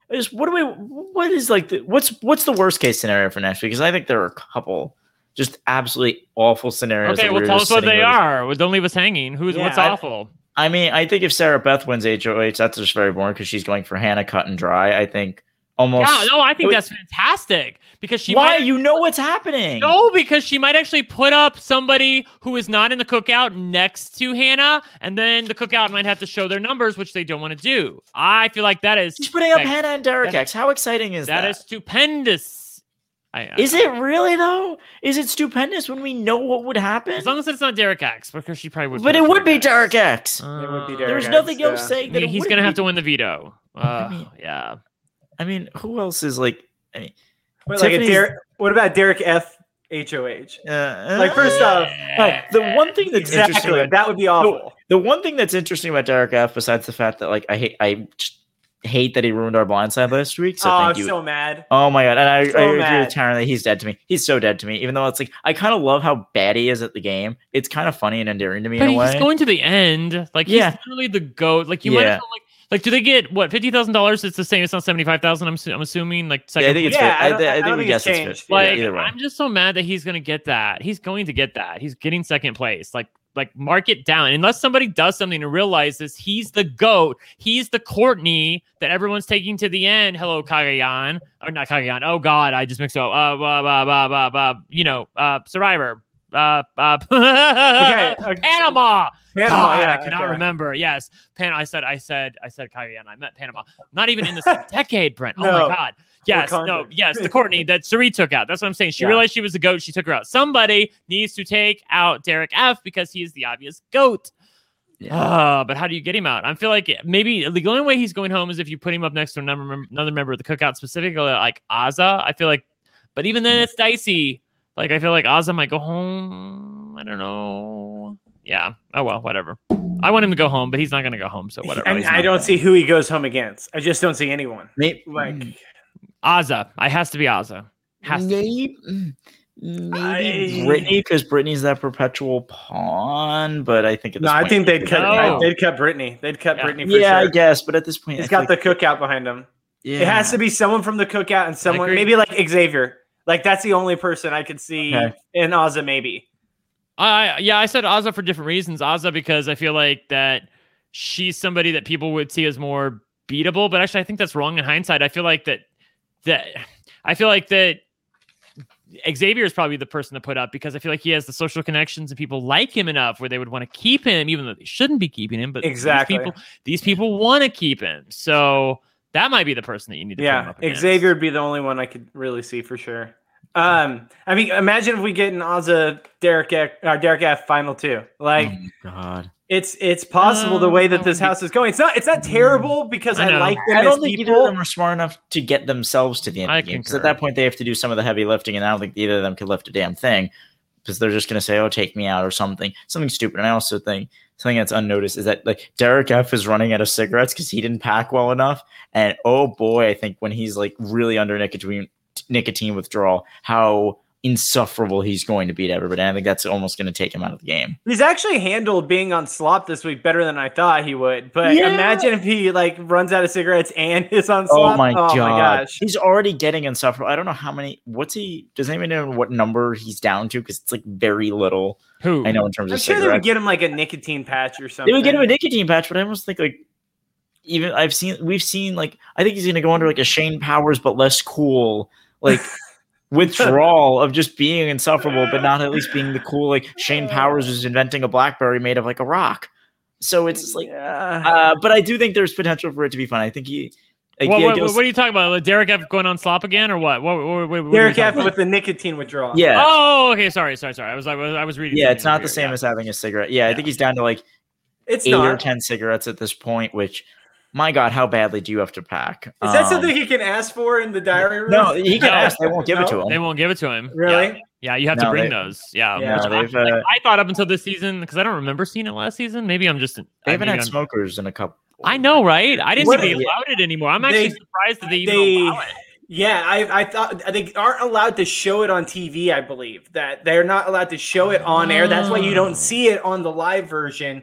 What's the worst case scenario for next week? Because I think there are a couple just absolutely awful scenarios. Okay, well, tell us what they are. Well, don't leave us hanging. What's awful? I mean, I think if Sarah Beth wins HOH, that's just very boring because she's going for Hannah cut and dry. I think almost. Yeah, no, I think that's fantastic because she. Why? You know what's happening? No, because she might actually put up somebody who is not in the cookout next to Hannah, and then the cookout might have to show their numbers, which they don't want to do. I feel like that is. She's putting up Hannah and Derek X. How exciting is that? That is stupendous. Is it really though? Is it stupendous when we know what would happen? As long as it's not Derek X, because she probably would. But it would be Derek X. It would be Derek There's nothing else saying that he's going to have to win the veto. Yeah. I mean, who else is like? What about Derek F? HOH? First off, the one thing that's interesting that would be awful. The one thing that's interesting about Derek F, besides the fact that like I hate that he ruined our blindside last week. So I'm so mad. Oh my God. And I agree with Taryn that he's dead to me. He's so dead to me, even though it's like, I kind of love how bad he is at the game. It's kind of funny and endearing to me in a way. He's going to the end. Like, he's literally the GOAT. Like, you might as well, like, do they get what, $50,000? It's the same. It's not $75,000. I'm assuming. Like, second. Yeah, I think it's. I think we guess it's 50. Like, I'm just so mad that he's going to get that. He's going to get that. He's getting second place. Like, like mark it down. Unless somebody does something and realizes he's the GOAT, he's the Courtney that everyone's taking to the end. Hello, Kagayan. Or not Kagayan. Oh God, I just mixed up. Survivor. Okay. Panama. God, yeah, I cannot remember. Yes, I said Kagayan. I meant Panama. Not even in the same decade, Brent. Oh my God. Yes, the Courtney that Cirie took out. That's what I'm saying. She realized she was the GOAT. She took her out. Somebody needs to take out Derek F because he is the obvious GOAT. Yeah. But how do you get him out? I feel like maybe the only way he's going home is if you put him up next to another member of the Cookout, specifically like Azah. I feel like, but even then it's dicey. Like, I feel like Azah might go home. I don't know. Yeah. Oh, well, whatever. I want him to go home, but he's not going to go home, so whatever. And I don't see who he goes home against. I just don't see anyone. Like Azah. It has to be Azah. Maybe Brittany, because Brittany's that perpetual pawn, but I think I think they'd cut Brittany. They'd cut Brittany for sure. I guess, but at this point, he's got the Cookout behind him. Yeah. It has to be someone from the Cookout and someone, maybe like Xavier. Like, that's the only person I could see in Azah, maybe. I said Azah for different reasons. Azah because I feel like that she's somebody that people would see as more beatable, but actually I think that's wrong in hindsight. I feel like that Xavier is probably the person to put up because I feel like he has the social connections and people like him enough where they would want to keep him, even though they shouldn't be keeping him. But these people want to keep him. So that might be the person that you need to put him up against. Xavier would be the only one I could really see for sure. I mean, imagine if we get an Azah Derek F final two. Like, oh my God. It's possible the way that this house is going. It's not terrible because I like them. I don't think either of them are smart enough to get themselves to the end of the game. Because at that point, they have to do some of the heavy lifting, and I don't think either of them can lift a damn thing because they're just going to say, "Oh, take me out" or something stupid. And I also think something that's unnoticed is that like Derek F is running out of cigarettes because he didn't pack well enough. And oh boy, I think when he's like really under nicotine withdrawal, how insufferable he's going to be to everybody. I think that's almost going to take him out of the game. He's actually handled being on slop this week better than I thought he would. But imagine if he like runs out of cigarettes and is on slop. Oh my gosh. He's already getting insufferable. I don't know how many. Does anyone know what number he's down to? Because it's like very little. Who? I know in terms of cigarettes. I'm sure they would get him like a nicotine patch or something. They would get him a nicotine patch, but I almost think like we've seen like I think he's going to go under like a Shane Powers but less cool like withdrawal of just being insufferable, but not at least being the cool, like Shane Powers is inventing a BlackBerry made of like a rock. So it's just like, but I do think there's potential for it to be fun. I think what are you talking about? Like Derek F going on slop again or what? What Derek F with the nicotine withdrawal. Yeah. Oh, okay. Sorry. I was reading. Yeah, it's not the same as having a cigarette. Yeah, I think he's down to like 8 or 10 cigarettes at this point, which, my God, how badly do you have to pack? Is that something he can ask for in the diary room? No, he can ask. They won't give it to him. They won't give it to him. Really? Yeah, you have to bring those. Yeah. I thought up until this season, because I don't remember seeing it last season. Maybe I'm just... They haven't had smokers in a couple... I know, right? I didn't think they allowed it anymore. I'm actually surprised that they even allow it. Yeah, I thought they aren't allowed to show it on TV, I believe. That they're not allowed to show it on air. That's why you don't see it on the live version,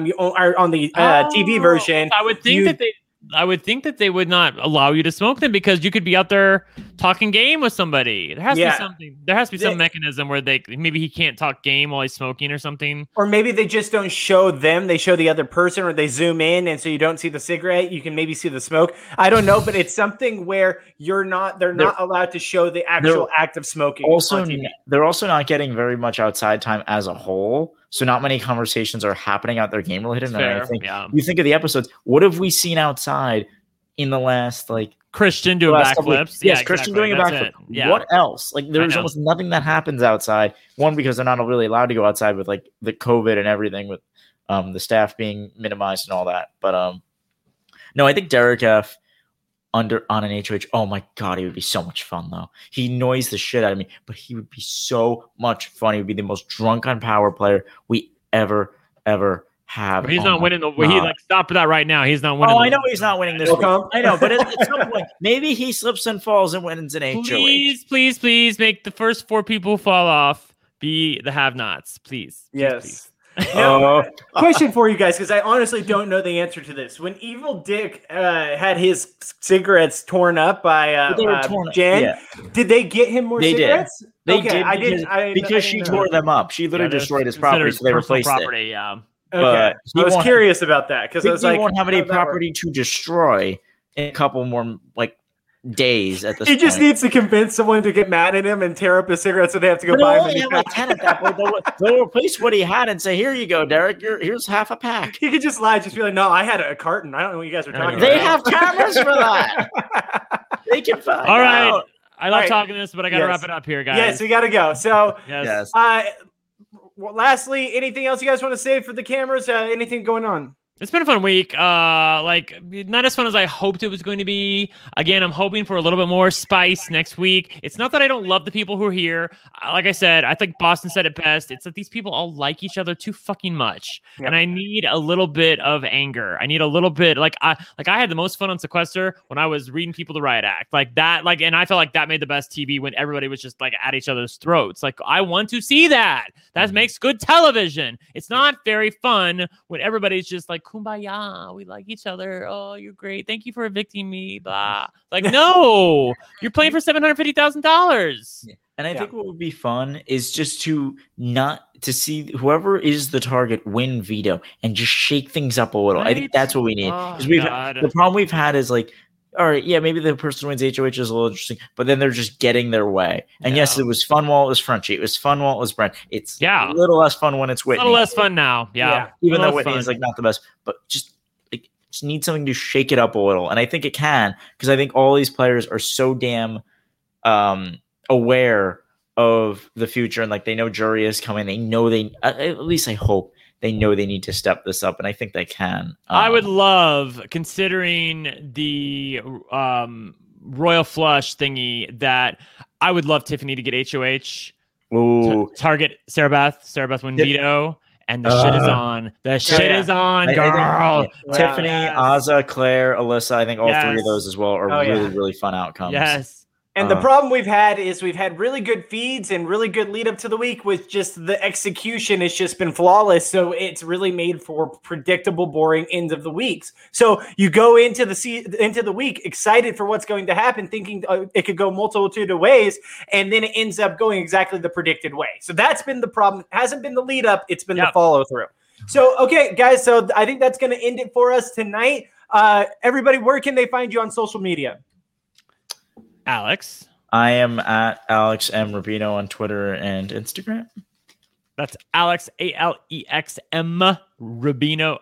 or on the TV version. I would think that they would not allow you to smoke them because you could be out there talking game with somebody. There has to be something. There has to be some mechanism where maybe he can't talk game while he's smoking or something. Or maybe they just don't show them. They show the other person, or they zoom in, and so you don't see the cigarette. You can maybe see the smoke. I don't know, but it's something where they're not allowed to show the actual act of smoking. Also, they're also not getting very much outside time as a whole. So not many conversations are happening out there game related. And I think you think of the episodes. What have we seen outside in the last Christian doing backflips? Yes, Christian doing a backflip. Yeah. What else? Like there's almost nothing that happens outside. One, because they're not really allowed to go outside with like the COVID and everything with the staff being minimized and all that. But no, I think Derek F on an HOH. Oh my God, he would be so much fun though. He annoys the shit out of me, but he would be so much fun. He would be the most drunk on power player we ever have. But he's not winning stop that right now. He's not winning. Oh, I know he's not winning this week. I know, but at some point, maybe he slips and falls and wins an HOH. Please make the first 4 people fall off be the have-nots, please. Yes. Now, question for you guys, because I honestly don't know the answer to this. When Evil Dick had his cigarettes torn up by Jen, did they get him more cigarettes? They did because she tore them up. She literally destroyed his property, so they replaced property, it. Yeah. Okay. I was curious about that because I was like, he won't have any property to destroy in a couple more days at this point. He just needs to convince someone to get mad at him and tear up his cigarettes so they have to go buy him. Like 10 at that point. They'll replace what he had and say, here you go, Derek. Here's half a pack. He could just lie, just be like, no, I had a carton. I don't know what you guys are talking about. They have cameras for that. They can find All right. out. I love talking this, but I got to wrap it up here, guys. Yes, we got to go. So, yes. Well, lastly, anything else you guys want to say for the cameras? Anything going on? It's been a fun week. Not as fun as I hoped it was going to be. Again, I'm hoping for a little bit more spice next week. It's not that I don't love the people who are here. Like I said, I think Boston said it best. It's that these people all like each other too fucking much. Yep. And I need a little bit of anger. I need a little bit I had the most fun on Sequester when I was reading people the riot act. And I felt like that made the best TV when everybody was just at each other's throats. I want to see that. That makes good television. It's not very fun when everybody's just kumbaya, we like each other. Oh, you're great. Thank you for evicting me. Blah. No, you're playing for $750,000. Yeah. And I think what would be fun is just to see whoever is the target win veto and just shake things up a little. Right? I think that's what we need. The problem we've had is all right, yeah, maybe the person who wins HOH is a little interesting, but then they're just getting their way. And yes, it was fun while it was Frenchie. It was fun while it was Brent. It's a little less fun when it's Whitney. A little less fun now. Yeah. Even though Whitney is not the best, but just need something to shake it up a little. And I think it can, because I think all these players are so damn aware of the future and they know jury is coming. They know at least I hope they know they need to step this up, and I think they can. I would love, considering the Royal Flush thingy, that I would love Tiffany to get HOH. Target Sarah Beth win veto, and the shit is on. The shit is on, girl. Tiffany, Azah, Claire, Alyssa, I think all three of those as well are really fun outcomes. Yes. And the problem we've had is we've had really good feeds and really good lead up to the week with just the execution has just been flawless. So it's really made for predictable, boring ends of the weeks. So you go into the week excited for what's going to happen, thinking it could go multitude of ways, and then it ends up going exactly the predicted way. So that's been the problem. It hasn't been the lead up. It's been the follow through. So, okay, guys. So I think that's going to end it for us tonight. Everybody, where can they find you on social media? Alex. I am at Alex M. Rubino on Twitter and Instagram. That's Alex, ALEXM, Rubino,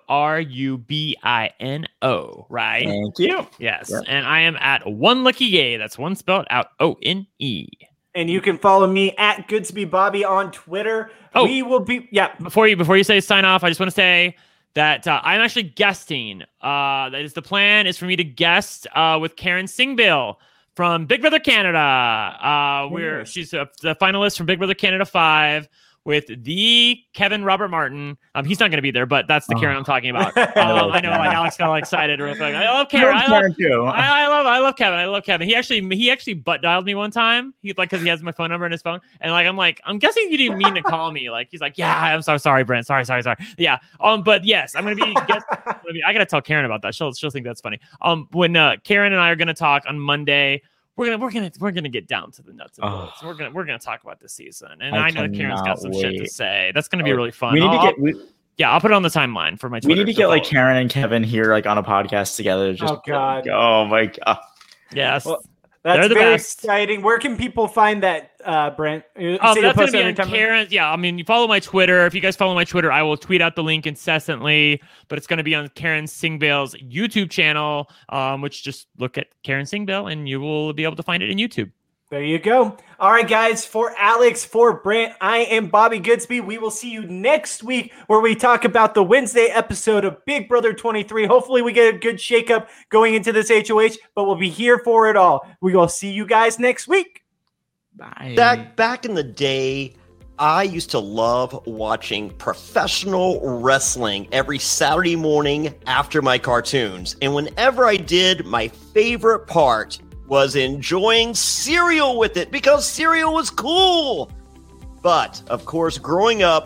RUBINO, right? Thank you. Yes. Yep. And I am at One Lucky Gay. That's one spelled out ONE. And you can follow me at Goodsby Bobby on Twitter. We will be Before you say sign off, I just want to say that I'm actually guesting. That is the plan is for me to guest with Karen Singbill from Big Brother Canada. She's the finalist from Big Brother Canada 5 with the Kevin Robert Martin. He's not going to be there, but that's the Karen I'm talking about. I know, Alex got all excited. Real quick. I love Karen. I love Kevin. I love Kevin. He actually butt dialed me one time. Because he has my phone number in his phone, and I'm guessing you didn't mean to call me. He's like, yeah, I'm so sorry, Brent. Sorry. Yeah. But yes, I'm going to be. I got to tell Karen about that. She'll think that's funny. When Karen and I are going to talk on Monday. We're gonna get down to the nuts and bolts. We're gonna talk about this season, and I know Karen's got some shit to say. That's gonna be really fun. We need to I'll put it on the timeline for my Twitter. We need to get Karen and Kevin here on a podcast together. Oh god! Oh my god! Yes. Well, that's very exciting. Where can people find that, Brent? That's going to be on Karen's. Yeah, you follow my Twitter. If you guys follow my Twitter, I will tweet out the link incessantly. But it's going to be on Karen Singbill's YouTube channel, which just look at Karen Singbill, and you will be able to find it in YouTube. There you go. All right, guys. For Alex, for Brent, I am Bobby Goodsby. We will see you next week where we talk about the Wednesday episode of Big Brother 23. Hopefully we get a good shakeup going into this HOH, but we'll be here for it all. We will see you guys next week. Bye. Back in the day, I used to love watching professional wrestling every Saturday morning after my cartoons. And whenever I did, my favorite part was enjoying cereal with it because cereal was cool. But, of course, growing up,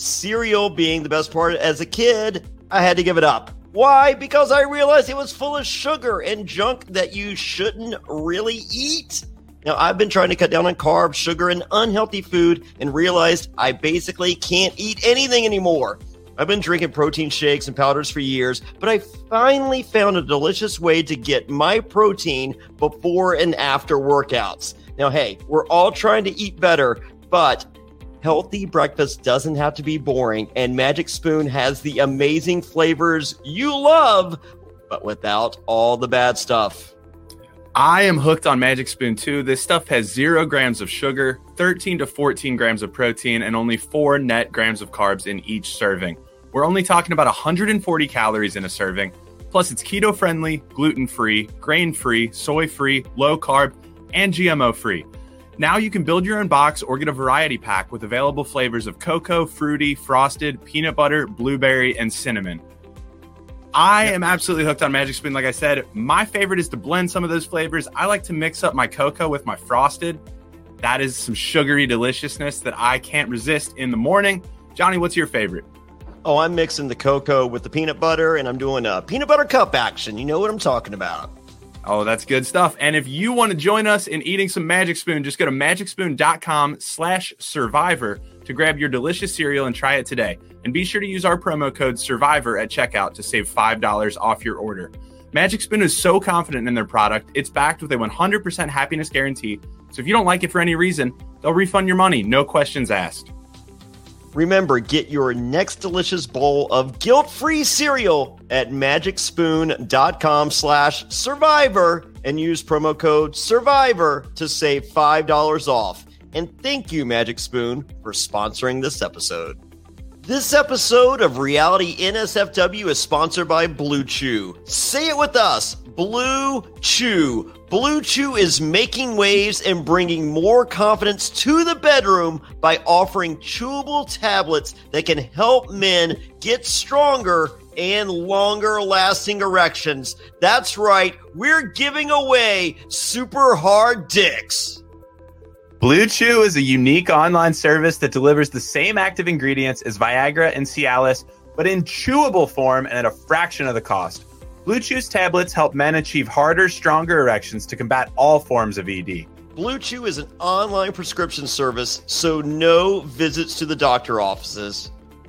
cereal being the best part as a kid, I had to give it up. Why? Because I realized it was full of sugar and junk that you shouldn't really eat. Now, I've been trying to cut down on carbs, sugar, and unhealthy food and realized I basically can't eat anything anymore. I've been drinking protein shakes and powders for years, but I finally found a delicious way to get my protein before and after workouts. Now, hey, we're all trying to eat better, but healthy breakfast doesn't have to be boring, and Magic Spoon has the amazing flavors you love, but without all the bad stuff. I am hooked on Magic Spoon too. This stuff has 0 grams of sugar, 13 to 14 grams of protein, and only 4 net grams of carbs in each serving. We're only talking about 140 calories in a serving. Plus, it's keto-friendly, gluten-free, grain-free, soy-free, low-carb, and GMO-free. Now you can build your own box or get a variety pack with available flavors of cocoa, fruity, frosted, peanut butter, blueberry, and cinnamon. I am absolutely hooked on Magic Spoon. Like I said, my favorite is to blend some of those flavors. I like to mix up my cocoa with my frosted. That is some sugary deliciousness that I can't resist in the morning. Johnny, what's your favorite? Oh, I'm mixing the cocoa with the peanut butter, and I'm doing a peanut butter cup action. You know what I'm talking about. Oh, that's good stuff. And if you want to join us in eating some Magic Spoon, just go to magicspoon.com/survivor to grab your delicious cereal and try it today. And be sure to use our promo code SURVIVOR at checkout to save $5 off your order. Magic Spoon is so confident in their product, it's backed with a 100% happiness guarantee. So if you don't like it for any reason, they'll refund your money, no questions asked. Remember, get your next delicious bowl of guilt-free cereal at magicspoon.com/survivor and use promo code SURVIVOR to save $5 off. And thank you, Magic Spoon, for sponsoring this episode. This episode of Reality NSFW is sponsored by Blue Chew. Say it with us, Blue Chew. Blue Chew is making waves and bringing more confidence to the bedroom by offering chewable tablets that can help men get stronger and longer-lasting erections. That's right, we're giving away super hard dicks. Blue Chew is a unique online service that delivers the same active ingredients as Viagra and Cialis, but in chewable form and at a fraction of the cost. Blue Chew's tablets help men achieve harder, stronger erections to combat all forms of ED. Blue Chew is an online prescription service, so no visits to the doctor offices,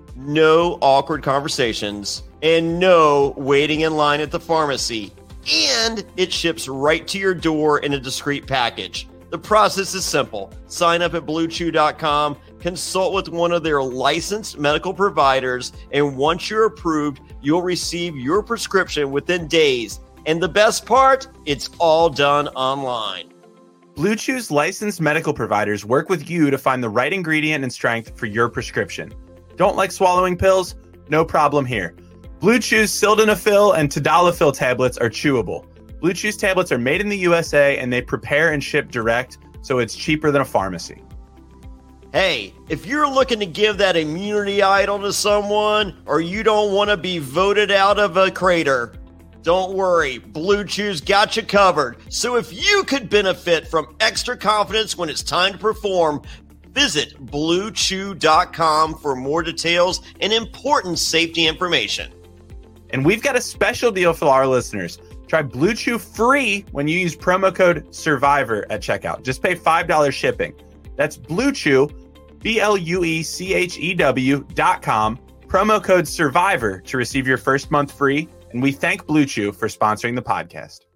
no awkward conversations, and no waiting in line at the pharmacy. And it ships right to your door in a discreet package. The process is simple. Sign up at BlueChew.com, consult with one of their licensed medical providers, and once you're approved, you'll receive your prescription within days. And the best part, it's all done online. Blue Chew's licensed medical providers work with you to find the right ingredient and strength for your prescription. Don't like swallowing pills? No problem here. Blue Chew's sildenafil and tadalafil tablets are chewable. Blue Chew's tablets are made in the USA and they prepare and ship direct, so it's cheaper than a pharmacy. Hey, if you're looking to give that immunity idol to someone, or you don't want to be voted out of a crater, don't worry, Blue Chew's got you covered. So if you could benefit from extra confidence when it's time to perform, visit BlueChew.com for more details and important safety information. And we've got a special deal for our listeners. Try Blue Chew free when you use promo code SURVIVOR at checkout. Just pay $5 shipping. That's Blue Chew, BlueChew.com, promo code SURVIVOR to receive your first month free. And we thank Blue Chew for sponsoring the podcast.